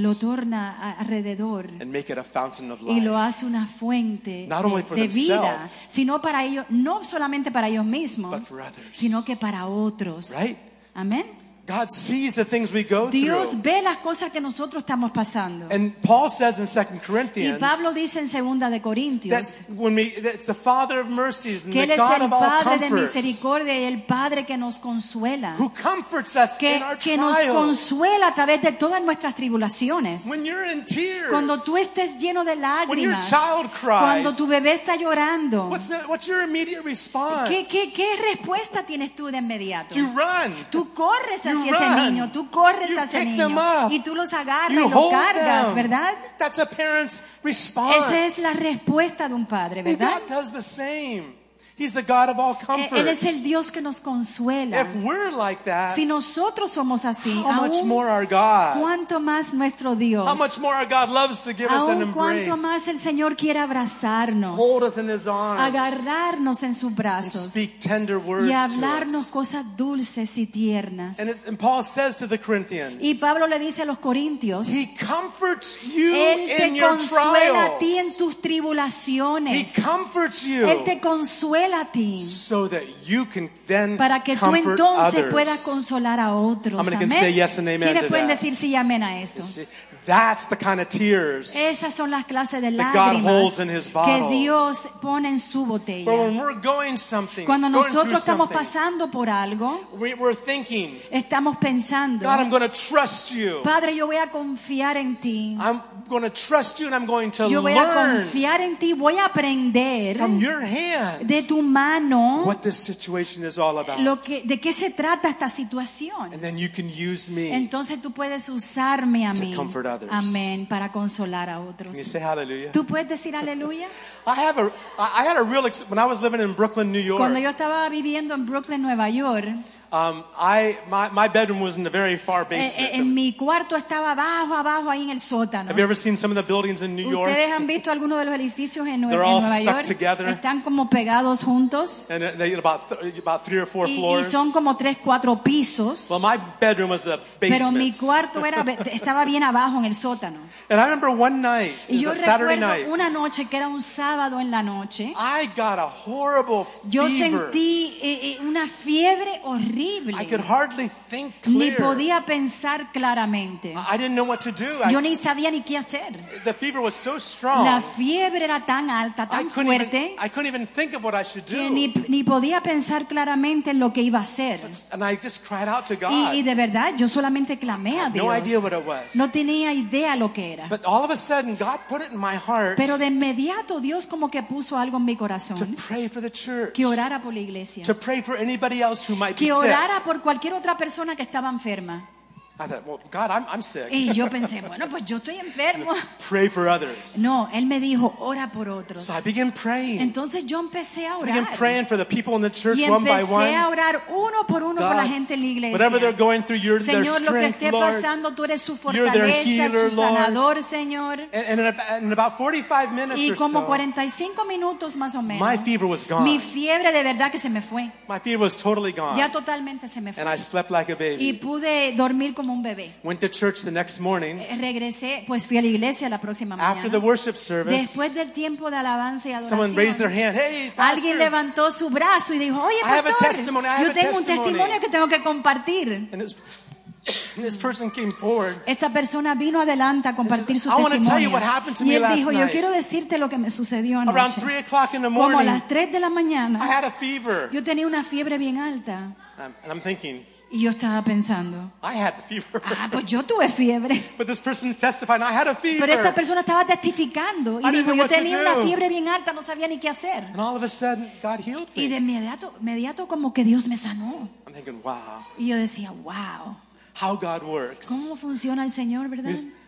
A: alrededor
C: and make it a fountain of
A: y lo
C: life.
A: hace una fuente
C: Not only for
A: de vida,
C: themselves,
A: sino para ellos, no solamente para ellos mismos,
C: but for others.
A: sino que para otros.
C: Right?
A: Amén.
C: God sees the things we go
A: Dios
C: through.
A: ve las cosas que nosotros estamos pasando.
C: And Paul says in 2
A: Y
C: Corinthians
A: Pablo dice en 2 de Corintios
C: that it's the Father of mercies and
A: que Él
C: the
A: es
C: God
A: el
C: of all
A: Padre de
C: comforts
A: misericordia y el Padre que nos consuela,
C: who comforts us in our
A: que nos
C: trials.
A: consuela a través de todas nuestras tribulaciones.
C: When you're in tears,
A: Cuando tú estés lleno de
C: when your
A: lágrimas,
C: child cries,
A: cuando tu bebé está llorando,
C: what's your immediate response?
A: ¿qué respuesta tienes tú de inmediato?
C: You run.
A: Tú corres hacia
C: You
A: ese
C: run.
A: niño, tú corres
C: You
A: hacia ese
C: pick them
A: niño
C: up.
A: y tú los agarras
C: You
A: y los
C: hold
A: cargas,
C: them.
A: ¿verdad?
C: That's a parent's response.
A: Esa es la respuesta de un padre,
C: And
A: ¿verdad?
C: God does the same. He's the God of all comfort.
A: Él es el Dios que nos consuela.
C: If we're like that,
A: Si nosotros somos así,
C: how much
A: aún
C: more our God?
A: cuánto más nuestro Dios,
C: How much more our God loves to give us an
A: aún
C: embrace,
A: cuánto más el Señor quiere abrazarnos,
C: hold us in His arms,
A: agarrarnos en sus
C: and
A: brazos
C: speak tender words
A: y
C: to
A: hablarnos
C: us.
A: cosas dulces y tiernas.
C: And Paul says to the Corinthians,
A: Y Pablo le dice a los corintios,
C: He comforts you
A: Él
C: in
A: te
C: your
A: consuela a ti en
C: trials.
A: tus
C: He
A: tribulaciones.
C: comforts you
A: Él te consuela a ti
C: so that you can then
A: para que tú
C: comfort
A: entonces
C: others.
A: puedas consolar a otros.
C: How many can
A: Amén.
C: say yes and amen
A: ¿Quiénes
C: to
A: pueden
C: that?
A: decir sí y amén a eso?
C: See, that's the kind of tears.
A: Esas son las clases de
C: That God
A: lágrimas
C: holds in His bottle.
A: que Dios pone en su
C: But
A: botella.
C: when we're going
A: Cuando
C: going through
A: nosotros estamos
C: something,
A: pasando por algo,
C: we're thinking,
A: estamos pensando,
C: God, I'm going to trust you.
A: Padre, yo voy a confiar en ti.
C: I'm going to trust you and I'm going to
A: Yo voy a
C: learn
A: confiar en ti, voy a aprender
C: from your hand
A: de tu mano
C: what this situation is all about.
A: de qué se trata esta situación.
C: And then you can use me.
A: Entonces tú puedes usarme a
C: To
A: mí.
C: comfort others.
A: Amén, para consolar a otros.
C: Can you say hallelujah?
A: ¿Tú puedes decir aleluya?
C: I had a real, when I was living in Brooklyn, New York,
A: Cuando yo estaba viviendo en Brooklyn, Nueva York,
C: my bedroom was in the very far basement.
A: en mi cuarto estaba abajo ahí en el sótano.
C: Have you ever seen some of the buildings in New York?
A: ¿Ustedes han visto algunos de los edificios en
C: They're all
A: Nueva
C: stuck
A: York?
C: together.
A: Están como pegados juntos
C: And they get about 3 or 4
A: y
C: floors.
A: son como 3, 4 pisos.
C: Well, my bedroom was the
A: Pero mi
C: basement.
A: cuarto estaba bien abajo en el sótano.
C: And I remember one night,
A: Y
C: it
A: yo
C: was a Saturday
A: recuerdo
C: night,
A: una noche que era un sábado en la noche.
C: I got a horrible
A: Yo
C: fever.
A: sentí una fiebre horrible.
C: I could hardly think
A: Ni
C: clear.
A: podía pensar claramente.
C: I didn't know what to do.
A: Yo ni sabía ni qué hacer.
C: The fever was so strong.
A: La fiebre era tan alta,
C: I
A: tan
C: couldn't
A: fuerte,
C: even think of what I should
A: que
C: do.
A: ni podía pensar claramente en lo que iba a hacer.
C: And I just cried out to God.
A: Y de verdad, yo solamente clamé a
C: No idea
A: Dios.
C: what it was.
A: No tenía idea lo que era.
C: But all of a sudden, God put it in my heart
A: Pero de inmediato Dios como que puso algo en mi
C: to
A: corazón.
C: pray for the church,
A: Que orara por la iglesia.
C: to pray for anybody else who might be
A: Que
C: sick.
A: orara por cualquier otra persona que estaba enferma.
C: I thought, well, God, I'm sick.
A: Y yo pensé, bueno, pues yo estoy enfermo.
C: Pray for others.
A: No, él me dijo, ora por otros.
C: So I began praying.
A: Entonces yo empecé a
C: I began
A: orar.
C: praying for the people in the church
A: Y
C: one by
A: empecé
C: one.
A: a orar uno por uno por la gente en la iglesia.
C: Whatever they're going through, you're their
A: Señor, lo que
C: strength,
A: esté
C: Lord.
A: pasando, tú eres su
C: You're their
A: fortaleza,
C: healer,
A: su
C: Lord.
A: sanador, Señor.
C: And in about 45 minutes
A: Y
C: or
A: como
C: so,
A: 45 minutos más o menos,
C: my fever was gone.
A: mi fiebre de verdad que se me fue.
C: My fever was totally gone.
A: Ya totalmente se me fue.
C: And I slept like a
A: Y
C: baby.
A: pude dormir como un bebé.
C: Went to church the next morning.
A: Regresé, pues fui a la iglesia la próxima
C: After the
A: mañana.
C: worship service,
A: Después del tiempo de alabanza y
C: someone raised their
A: adoración,
C: hand. Hey,
A: alguien
C: pastor.
A: levantó su brazo y dijo, oye,
C: I have a
A: pastor,
C: testimony, I have
A: yo
C: a
A: tengo un
C: testimony.
A: testimonio que tengo que compartir.
C: And this person came forward.
A: Esta persona vino adelante a compartir su
C: I wanna tell you
A: testimonio.
C: what happened to
A: Y
C: me
A: él
C: last
A: dijo, yo
C: night.
A: quiero decirte lo que me sucedió
C: Around
A: anoche.
C: 3 o'clock in the
A: Como a
C: morning,
A: las 3 de la
C: I
A: mañana,
C: had a fever.
A: yo tenía una fiebre bien alta.
C: And I'm thinking,
A: Y yo estaba pensando,
C: I had the fever.
A: pues yo tuve fiebre.
C: But this person's testifying, I had a fever.
A: Pero esta persona estaba testificando y
C: I didn't
A: dijo,
C: know
A: yo
C: what to
A: tenía
C: do.
A: una fiebre bien alta, no sabía ni qué hacer.
C: And all of a sudden, God healed
A: Y de
C: me.
A: inmediato como que Dios me sanó.
C: I'm thinking, wow,
A: Y yo decía, wow,
C: how God works.
A: ¿cómo funciona el Señor, verdad?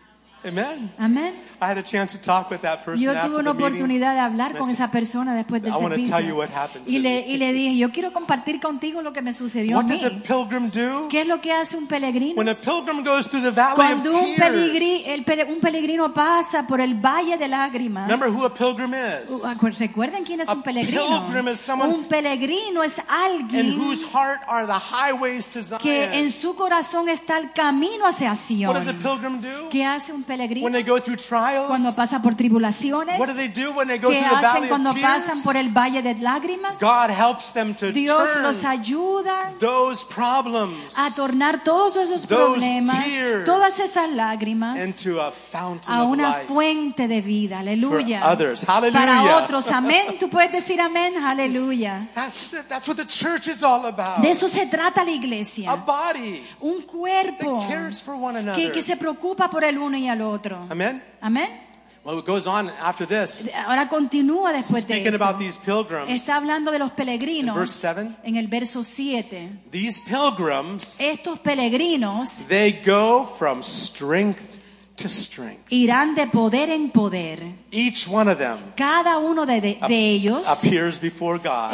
C: Amen.
A: Amén.
C: I had a chance to talk with that person
A: Yo
C: after
A: tuve
C: the
A: una
C: meeting.
A: oportunidad de hablar con esa persona después del
C: I wanna
A: servicio.
C: tell you what happened to
A: Y
C: me.
A: le dije, yo quiero compartir contigo lo que me sucedió a
C: What
A: mí.
C: does a pilgrim do?
A: ¿Qué es lo que hace un peregrino?
C: When a pilgrim goes through the valley of
A: Cuando un
C: tears.
A: un peregrino pasa por el valle de lágrimas.
C: Remember who a pilgrim is.
A: ¿Recuerden quién es
C: A
A: un peregrino?
C: pilgrim is someone
A: Un peregrino es
C: In
A: alguien
C: whose heart are the highways to
A: que en
C: Zion.
A: su corazón está el camino hacia Sion.
C: What does a pilgrim do?
A: ¿Qué hace un peregrino
C: When they go through trials?
A: cuando pasa por tribulaciones?
C: What do they do when they go
A: ¿Qué
C: through the
A: hacen
C: valley
A: cuando
C: of
A: pasan por el
C: tears?
A: valle de lágrimas?
C: God helps them to
A: Dios
C: turn
A: los ayuda
C: those problems
A: a tornar todos esos
C: those
A: problemas,
C: tears
A: todas esas lágrimas,
C: into a fountain
A: a
C: of
A: una
C: life
A: fuente de vida. Aleluya.
C: for others. Hallelujah.
A: Para otros. Amén. Tú puedes decir amén. Aleluya.
C: That's what the church is all about.
A: De eso se trata la
C: A
A: iglesia.
C: body
A: Un cuerpo
C: that cares for one another.
A: que se preocupa por el uno y el otro.
C: Amen?
A: Amén.
C: Well, it goes on after this.
A: Ahora continúa después de
C: Speaking
A: esto.
C: about these pilgrims,
A: Está hablando de los
C: in
A: peregrinos.
C: verse 7,
A: En el verso 7.
C: these pilgrims,
A: Estos peregrinos
C: they go from strength to strength.
A: irán de poder en poder.
C: Each one of them
A: Cada uno de ellos
C: appears before God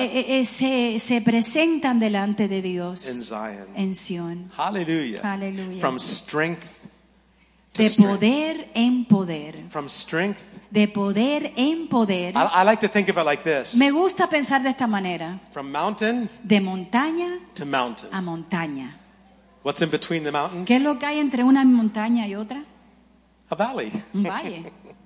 A: se presentan delante de Dios
C: in Zion.
A: en Sion.
C: Hallelujah.
A: Hallelujah.
C: From strength to
A: De
C: strength.
A: poder en poder.
C: From strength.
A: De poder en poder.
C: I like to think of it like this.
A: Me gusta pensar de esta manera.
C: From mountain
A: De montaña
C: to mountain.
A: a montaña.
C: What's in between the mountains?
A: ¿Qué es lo que hay entre una montaña y otra?
C: A valley.
A: Un valle.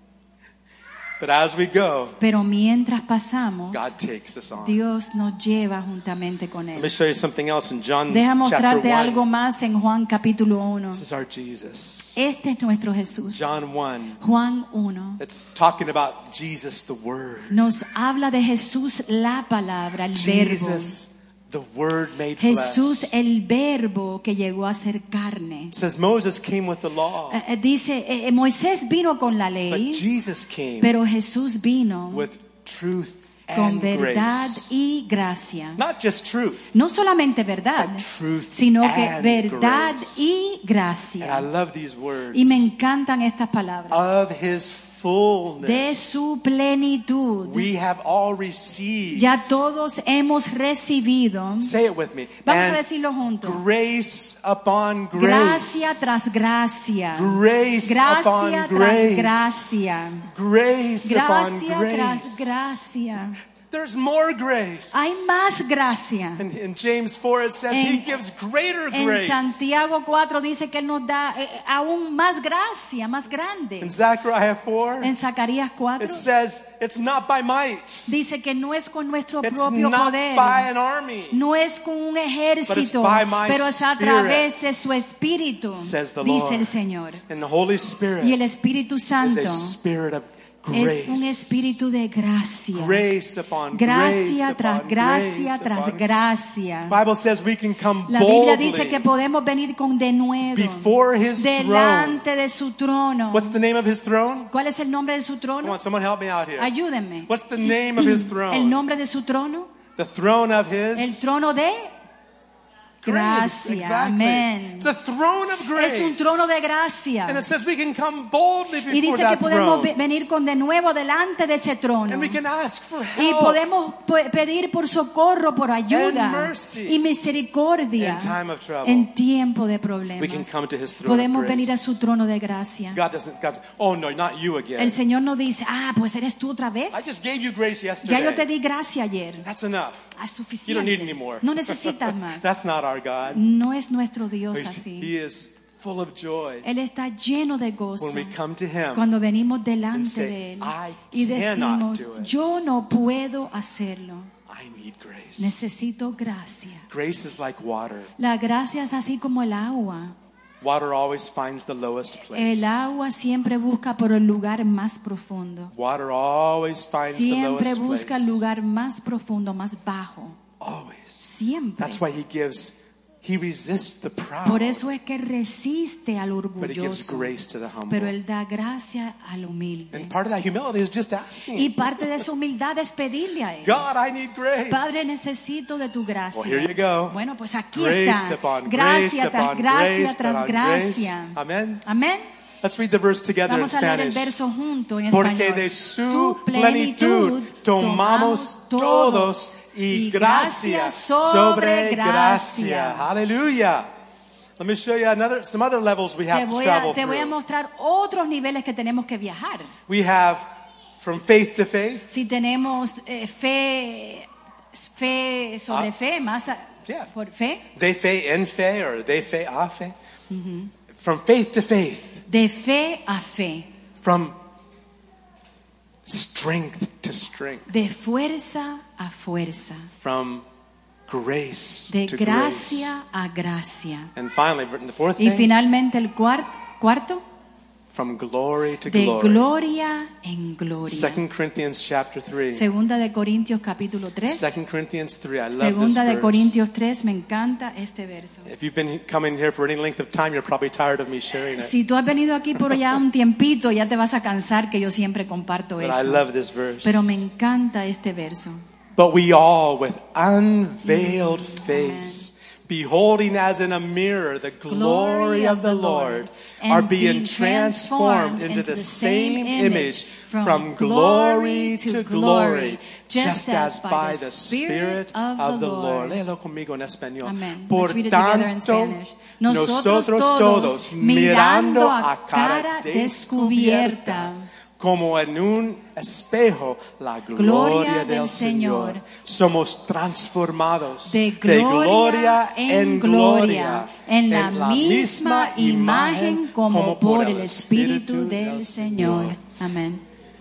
C: But as we go,
A: Pero mientras pasamos,
C: God takes us on.
A: Dios nos lleva juntamente con
C: Let me
A: Él.
C: show you something else in John
A: Deja
C: chapter
A: mostrarte
C: 1.
A: algo más en Juan capítulo 1.
C: This is our Jesus.
A: Este es nuestro Jesús.
C: John 1.
A: Juan 1
C: It's talking about Jesus, the Word.
A: nos habla de Jesús, la palabra, el verbo.
C: Jesus, the Word made flesh.
A: Jesús, el verbo que llegó a ser carne.
C: It says Moses came with the law,
A: Dice, Moisés vino con la
C: but
A: ley,
C: Jesus came
A: pero Jesús vino
C: with truth
A: con
C: and
A: verdad
C: grace.
A: y gracia.
C: Not just truth,
A: No solamente verdad,
C: but truth
A: sino que
C: and
A: verdad
C: grace.
A: y
C: And I
A: gracia.
C: love these words.
A: Y me encantan estas palabras.
C: Of His fullness,
A: De su plenitud.
C: we have all received.
A: Ya todos hemos recibido.
C: Say it with me.
A: Vamos a
C: And
A: decirlo juntos.
C: grace upon grace.
A: Gracia tras gracia.
C: Grace
A: Gracia
C: upon
A: tras
C: grace.
A: gracia.
C: Grace upon
A: Gracia tras
C: grace.
A: gracia.
C: There's more grace.
A: Hay más gracia.
C: In James 4 it says He gives greater
A: En
C: grace.
A: Santiago 4 dice que Él nos da aún más gracia, más
C: In
A: grande.
C: Zechariah 4
A: En Zacarías 4
C: it says it's not by might.
A: dice que no es con nuestro
C: It's
A: propio
C: not
A: poder.
C: by an army.
A: No es con un ejército,
C: But it's by my
A: pero es a
C: spirit,
A: través de su espíritu,
C: says the
A: dice
C: Lord.
A: el Señor.
C: And the Holy Spirit
A: Y el Espíritu
C: is
A: Santo
C: a spirit of
A: es un
C: grace.
A: espíritu de gracia.
C: Grace upon
A: Gracia
C: grace
A: tras
C: upon
A: gracia
C: grace
A: tras
C: upon-
A: gracia.
C: The Bible says we can come
A: La Biblia dice
C: boldly
A: que podemos venir con denuedo
C: before His
A: delante de su trono.
C: What's the name of His throne?
A: ¿Cuál es el nombre de su
C: Come
A: trono?
C: on, someone help me out here.
A: Ayúdenme.
C: What's the name of His
A: El
C: throne?
A: nombre de su trono,
C: The throne of
A: el
C: His
A: trono de gracia.
C: Exactly.
A: Amén.
C: It's a throne of grace.
A: Es un trono de gracia.
C: And it says we can come boldly
A: Y
C: before
A: dice que
C: that
A: podemos
C: throne.
A: venir con de nuevo delante de ese trono.
C: And we can ask for
A: Y
C: help
A: podemos pedir por socorro, por ayuda
C: and mercy
A: y misericordia
C: in time of trouble.
A: en tiempo de
C: We can
A: problemas.
C: come to his throne of
A: Podemos
C: grace.
A: venir a su trono de gracia.
C: God's, oh no, not you again.
A: El Señor no dice, pues eres tú otra vez.
C: I just gave you grace
A: Ya
C: yesterday.
A: yo te di gracia ayer.
C: That's enough.
A: Es
C: You don't need
A: suficiente.
C: any more.
A: No necesitas más.
C: That's not our God.
A: No es nuestro Dios
C: He
A: así.
C: is full of joy
A: Él está lleno de gozo
C: when we come to him.
A: cuando venimos
C: and
A: delante
C: say,
A: de Él
C: "I
A: y
C: cannot
A: decimos,
C: do it.
A: yo no puedo hacerlo.
C: I need grace.
A: Necesito gracia.
C: Grace is like water.
A: La gracia es así como el agua.
C: Water always finds the lowest place.
A: El agua siempre busca por el lugar más profundo.
C: Water always finds the
A: Siempre
C: lowest
A: busca el
C: place.
A: lugar más profundo, más bajo.
C: Always.
A: Siempre.
C: That's why he resists the proud.
A: Por eso es que resiste al
C: But he gives
A: orgulloso.
C: grace to the humble.
A: Pero Él da gracia al humilde.
C: And part of that humility is just asking.
A: Y parte de su humildad es pedirle a Él.
C: God, I need grace.
A: Padre, necesito de tu gracia.
C: Well, here you go.
A: Bueno, pues aquí
C: Grace
A: está.
C: upon
A: Gracia
C: grace
A: tras
C: upon
A: gracia
C: grace
A: tras
C: upon
A: gracia.
C: grace. Amen.
A: Amén.
C: Let's read the verse together
A: Vamos
C: in
A: a leer el
C: Spanish.
A: verso junto en
C: Porque
A: español.
C: de su plenitud tomamos todos y gracia sobre gracia. Hallelujah. Let me show you some other levels we have to travel
A: Te voy a
C: through.
A: mostrar otros niveles que tenemos que viajar.
C: We have from faith to faith.
A: Si tenemos fe sobre fe, más
C: Yeah.
A: por fe,
C: De fe en fe, or de fe a fe. From faith to faith.
A: de fe a fe,
C: From strength to strength.
A: de fuerza a fuerza,
C: From grace
A: de
C: to
A: gracia
C: grace.
A: a gracia.
C: And finally, the fourth
A: Y
C: thing,
A: finalmente el cuarto,
C: from glory to
A: de
C: glory.
A: gloria en gloria.
C: 2 Corinthians chapter 3.
A: Segunda de Corintios capítulo 3.
C: 2 Corinthians 3. I love this
A: Segunda de
C: verse.
A: Corintios 3, me encanta este verso.
C: If you've been coming here for any length of time, you're probably tired of me sharing it.
A: Si tú has venido aquí por ya un tiempito, ya te vas a cansar que yo siempre comparto
C: But I
A: esto.
C: love this verse.
A: Pero me encanta este verso.
C: But we all, with unveiled face, beholding as in a mirror the glory of the Lord, are being transformed into the same image from glory to glory, just as by the Spirit of the Lord. Léelo conmigo en español.
A: Amen.
C: Por
A: Let's read it together in
C: tanto,
A: Spanish. Nosotros todos, mirando a cara descubierta,
C: como en un espejo la gloria del Señor, somos transformados
A: de gloria en gloria, en la misma imagen como por el Espíritu del Señor. Amén.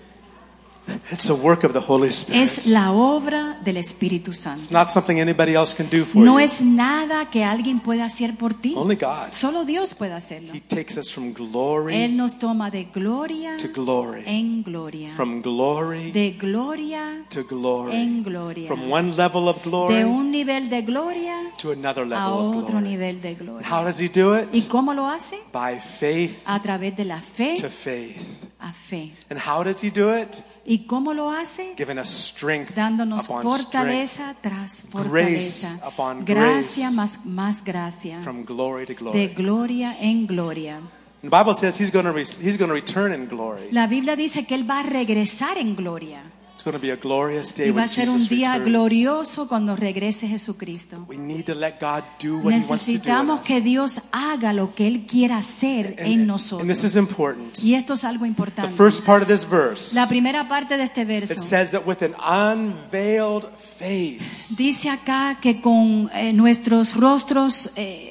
C: It's a work of the Holy Spirit.
A: Es la obra del Espíritu
C: It's
A: Santo.
C: not something anybody else can do for
A: No
C: you.
A: es nada que alguien pueda hacer por ti.
C: Only God.
A: Solo Dios puede hacerlo.
C: He takes us from glory
A: Él nos toma de gloria
C: to glory.
A: en gloria.
C: From glory
A: De gloria
C: to glory.
A: en gloria.
C: From one level of
A: De
C: glory
A: un nivel de gloria
C: to another
A: a
C: level of
A: otro
C: glory.
A: nivel de gloria.
C: How does he do
A: ¿Y
C: it?
A: cómo lo hace?
C: By faith
A: A través de la fe
C: to faith.
A: a fe.
C: And how does he do it?
A: ¿Y cómo lo hace?
C: Giving us strength
A: Dándonos
C: upon strength.
A: fortaleza tras
C: Grace
A: fortaleza.
C: upon
A: Gracia
C: grace.
A: más gracia.
C: From glory to
A: De
C: glory.
A: gloria en gloria.
C: The Bible says he's going to return in glory.
A: La Biblia dice que Él va a regresar en gloria.
C: It's going to be a glorious day
A: Y va
C: when
A: a ser un
C: Jesus
A: día
C: returns.
A: glorioso cuando regrese Jesucristo.
C: We need to let God do what he wants to do in
A: Necesitamos
C: us.
A: que Dios haga lo que Él quiera hacer en
C: And this
A: nosotros.
C: is important.
A: Y esto es algo
C: The
A: importante.
C: first part of this verse,
A: La primera parte de este verso
C: it says that with an unveiled face.
A: dice acá que con nuestros rostros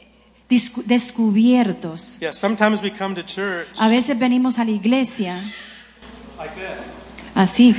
A: descubiertos.
C: Yeah, sometimes we come to church
A: A veces venimos a la iglesia
C: like this,
A: así,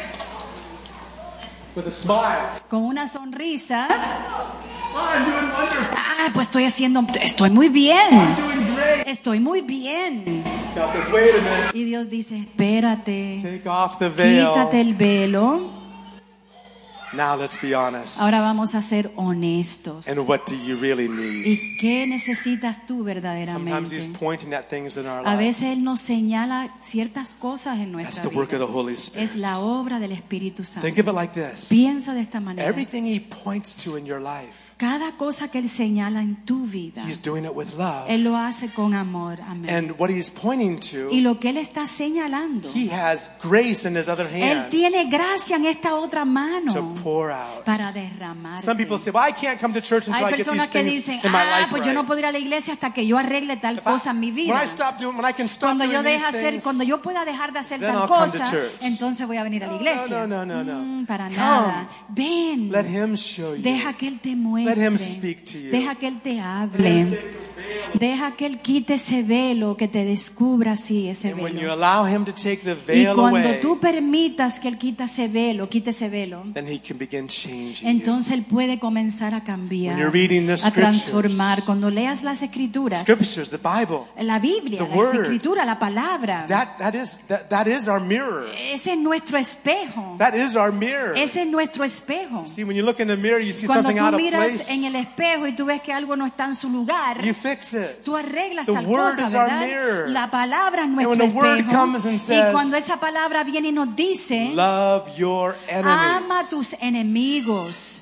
C: with a smile.
A: con una sonrisa.
C: Oh, I'm doing wonderful.
A: Pues estoy muy bien.
C: I'm doing great.
A: Estoy muy bien.
C: God says, wait a minute.
A: Y Dios dice, espérate,
C: Take off the veil.
A: quítate el velo.
C: Now let's be honest.
A: Ahora vamos a ser honestos.
C: And what do you really need?
A: ¿Y qué necesitas tú
C: Sometimes he's
A: verdaderamente?
C: pointing at things in our
A: A
C: life.
A: veces Él nos señala ciertas cosas en
C: That's
A: nuestra
C: the work of
A: vida.
C: the Holy Spirit.
A: Es la obra del Espíritu Santo.
C: Think of it like this.
A: Piensa de esta manera.
C: Everything he points to in your life
A: Cada cosa que Él señala en tu vida,
C: He's doing it with love.
A: Él lo hace con amor. Amén.
C: And what He's pointing to,
A: Y lo que Él está señalando,
C: He has grace in His other
A: Él
C: hand
A: tiene gracia en esta otra
C: to
A: mano
C: pour out.
A: para derramar.
C: Some people say, well, I can't come to church until
A: Hay
C: I get these
A: personas que
C: things
A: dicen,
C: in my life
A: pues yo no
C: right.
A: puedo ir a la iglesia hasta que yo arregle tal cosa en mi vida.
C: When I can stop
A: Cuando yo
C: doing these
A: deje hacer,
C: things,
A: cuando yo pueda dejar de hacer
C: then
A: tal
C: I'll come to
A: cosa,
C: church.
A: entonces voy a venir a la iglesia.
C: No.
A: Para
C: Come.
A: nada. Ven.
C: Let Him show you.
A: Deja que Él te muestre.
C: Let Him speak to you.
A: Deja que Él te hable. Deja que Él quite ese velo, que te descubra así ese
C: And when you
A: velo.
C: allow Him to take the
A: Y
C: veil
A: cuando
C: away,
A: tú permitas que Él quite ese velo,
C: then He can begin changing you.
A: entonces Él puede comenzar a
C: When
A: cambiar,
C: you're reading the
A: a
C: scriptures,
A: transformar. Cuando leas las escrituras,
C: Scriptures, the Bible,
A: la Biblia,
C: the
A: la
C: Word,
A: escritura, la palabra,
C: that is our mirror.
A: ese es nuestro espejo.
C: That is our mirror.
A: Ese es nuestro espejo.
C: See, when you look in the mirror, you see
A: Cuando
C: something
A: tú
C: out of
A: miras
C: place.
A: en el espejo y tú ves que algo no está en su lugar,
C: You fix it.
A: tú arreglas
C: The
A: tal
C: Word
A: cosa,
C: is our
A: ¿verdad?
C: mirror.
A: La palabra es
C: And
A: nuestro
C: when the Word
A: espejo.
C: comes and
A: Y
C: says,
A: cuando esa palabra viene y nos dice,
C: Love your
A: ama a
C: enemies.
A: tus enemigos,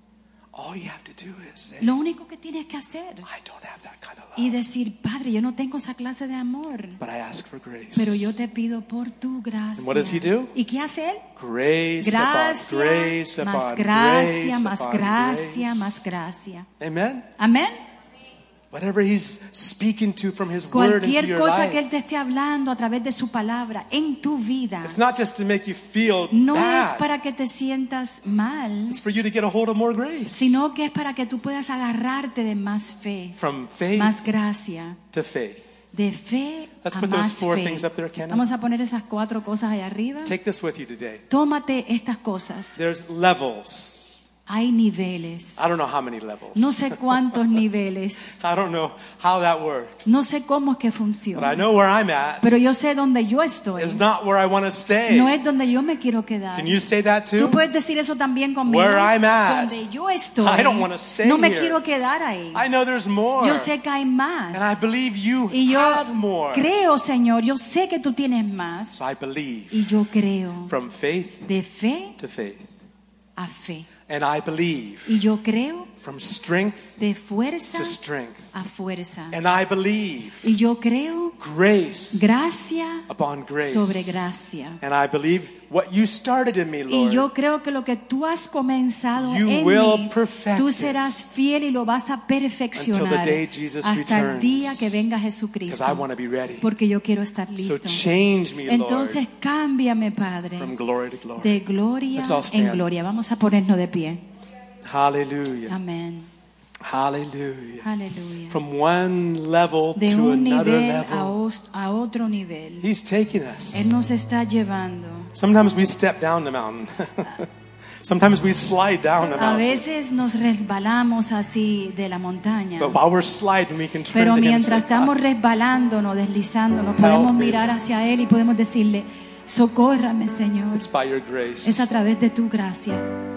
C: All you have to do is say,
A: lo único que tienes que hacer
C: I don't have that kind of
A: y
C: love,
A: decir, Padre, yo no tengo esa clase de amor,
C: but I ask for grace.
A: pero yo te pido por tu gracia.
C: And what does He do?
A: ¿Y qué hace Él?
C: Grace
A: Gracia,
C: upon grace
A: más
C: upon
A: gracia,
C: grace
A: más
C: upon
A: gracia,
C: grace.
A: más gracia.
C: Amen?
A: Amén.
C: Whatever He's speaking to from His Word into
A: Cualquier
C: your
A: cosa que
C: life,
A: Él te esté hablando a través de su palabra en tu vida,
C: it's not just to make you feel
A: no es
C: bad.
A: para que te sientas mal,
C: It's for you to get a hold of more grace.
A: sino que es para que tú puedas agarrarte de más fe,
C: From faith
A: más gracia,
C: to faith.
A: de fe
C: Let's
A: a
C: put those
A: más
C: 4
A: fe.
C: things up there, Kenny.
A: Vamos a poner esas 4 cosas ahí arriba.
C: Take this with you today.
A: Tómate estas cosas.
C: There's levels.
A: Hay niveles.
C: I don't know how many levels.
A: No sé cuántos niveles.
C: I don't know how that works.
A: No sé cómo es que
C: But I
A: funciona.
C: know where I'm at.
A: Pero yo sé dónde yo estoy.
C: It's not where I want to stay.
A: No es donde yo me quiero quedar.
C: Can you say that
A: Tú
C: too?
A: puedes decir eso también conmigo.
C: Where I'm at.
A: Donde yo estoy.
C: I don't wanna stay
A: no me
C: here.
A: quiero quedar ahí.
C: I know there's more.
A: Yo sé que hay más.
C: And I believe you
A: Y yo
C: have more.
A: creo, Señor, yo sé que tú tienes más.
C: So I believe
A: Y yo creo
C: from faith
A: de fe
C: to faith.
A: a fe.
C: And I believe
A: Y yo creo
C: from strength
A: de fuerza
C: to strength.
A: a fuerza.
C: And I believe
A: Y yo creo
C: grace
A: gracia
C: upon grace.
A: sobre gracia.
C: And I believe what you started in me,
A: Y
C: Lord,
A: yo creo que lo que tú has comenzado
C: You
A: en
C: will
A: mí,
C: perfect
A: tú
C: it
A: serás fiel y lo vas a perfeccionar
C: until the day Jesus
A: hasta el día
C: returns.
A: que venga
C: because
A: Jesucristo.
C: I want to be ready.
A: Porque yo quiero estar
C: So
A: listo.
C: change me,
A: Entonces
C: Lord,
A: cámbiame, Padre,
C: from glory to glory.
A: de gloria
C: Let's all stand.
A: en gloria. Vamos a ponernos de pie.
C: Hallelujah.
A: Amén.
C: Hallelujah.
A: Aleluya.
C: From one level
A: De
C: to
A: un
C: another
A: nivel
C: level.
A: a otro nivel.
C: He's taking us.
A: Él nos está llevando.
C: Sometimes we step down the mountain. Sometimes we slide down the
A: A
C: mountain.
A: veces nos resbalamos así de la montaña.
C: But while we're sliding, we can turn
A: Pero
C: to Him and
A: mientras
C: say,
A: estamos resbalándonos, deslizándonos, podemos
C: me.
A: mirar hacia Él y podemos decirle, socórrame, Señor.
C: It's by your grace.
A: Es a través de tu gracia.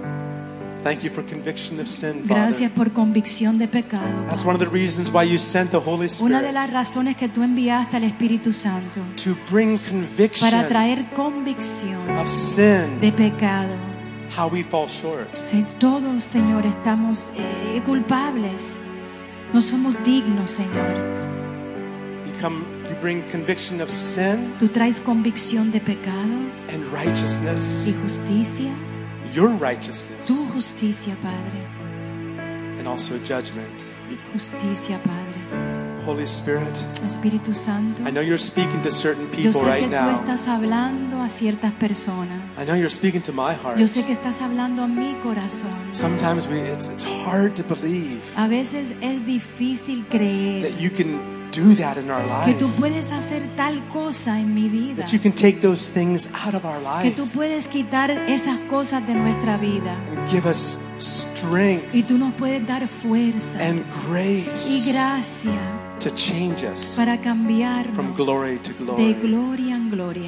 C: Thank you for conviction of sin,
A: Gracias
C: Father.
A: por convicción de pecado.
C: That's one of the reasons why you sent the Holy
A: Una de
C: Spirit
A: las razones que tú enviaste al Espíritu Santo
C: to bring conviction
A: para traer convicción
C: of sin,
A: de pecado.
C: how we fall short.
A: Todos, Señor, estamos culpables. No somos dignos, Señor.
C: You bring conviction of sin
A: Tú traes convicción de pecado
C: and righteousness,
A: y justicia.
C: your righteousness,
A: Tu justicia, Padre.
C: and also judgment.
A: Y justicia, Padre.
C: Holy Spirit,
A: Espíritu Santo.
C: I know you're speaking to certain
A: Yo
C: people
A: sé
C: right
A: que tú
C: now.
A: estás hablando a ciertas personas.
C: I know you're speaking to my heart.
A: Yo sé que estás hablando a mi corazón.
C: Sometimes it's hard to believe
A: A veces es difícil creer
C: that you can do that in our
A: que
C: life.
A: tú puedes hacer tal cosa en mi vida.
C: That you can take those things out of our
A: Que
C: life
A: tú puedes quitar esas cosas de nuestra vida.
C: and give us strength
A: Y tú nos puedes dar fuerza
C: and
A: y
C: grace
A: gracia
C: to change us
A: para cambiarnos
C: from glory to
A: de
C: glory.
A: gloria en gloria.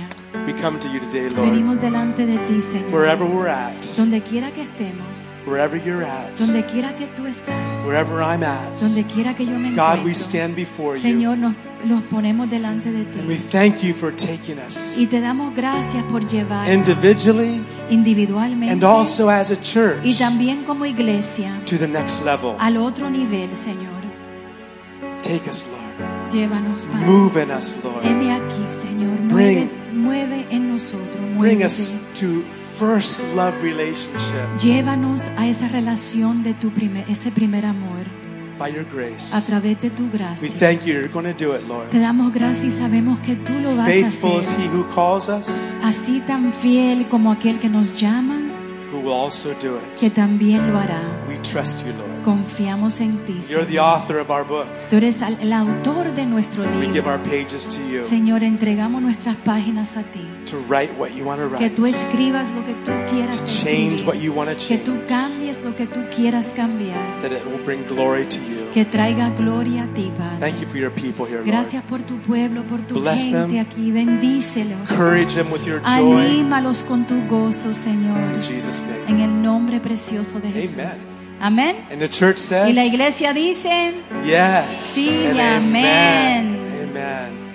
C: We come to you today, Lord.
A: Venimos delante de ti, Señor.
C: Wherever we're at,
A: Donde quiera que estemos,
C: wherever you're at,
A: donde quiera que tú estás,
C: wherever I'm at,
A: donde quiera que yo me
C: God, we
A: encuentro,
C: stand before you.
A: Señor, nos ponemos delante de
C: And we
A: ti.
C: thank you for taking us
A: Y te damos gracias por llevarnos
C: individually
A: individualmente
C: and also as a
A: y
C: church
A: también como iglesia
C: to the next level.
A: al otro nivel, Señor.
C: Take us, Lord.
A: Llévanos, Padre.
C: Move in us, Lord.
A: Heme aquí, Señor.
C: Bring-
A: Mueve en nosotros.
C: Bring
A: Muévete.
C: us to first love relationship
A: Llévanos a esa relación de ese primer amor
C: by your grace.
A: a través de tu
C: We
A: gracia.
C: thank you. You're going to do it, Lord.
A: Te damos gracias y sabemos que tú lo vas a
C: Faithful is
A: hacer.
C: he who calls us,
A: Así tan fiel como aquel que nos llama,
C: who will also do it.
A: que también lo hará.
C: We trust you, Lord.
A: Confiamos en ti,
C: You're the
A: Señor.
C: author of our book.
A: Tú eres el autor de nuestro
C: We give
A: libro.
C: our pages to you
A: Señor, entregamos nuestras páginas a ti.
C: to write what you want to
A: Que
C: write,
A: tú escribas lo que tú quieras
C: to change what
A: escribir.
C: you want to
A: Que
C: change,
A: tú cambies lo que tú quieras cambiar.
C: that it will bring glory to you.
A: Que traiga gloria a ti, Padre.
C: Thank you for your people here, Lord.
A: Gracias por tu pueblo, por tu
C: Bless
A: gente
C: them.
A: aquí. Bendícelos.
C: Encourage them with your joy.
A: Anímalos con tu gozo, Señor.
C: In Jesus' name.
A: En el nombre precioso de Jesús.
C: Amen.
A: Amén.
C: And the church says,
A: Y la iglesia dice,
C: yes.
A: sí,
C: and
A: y amén.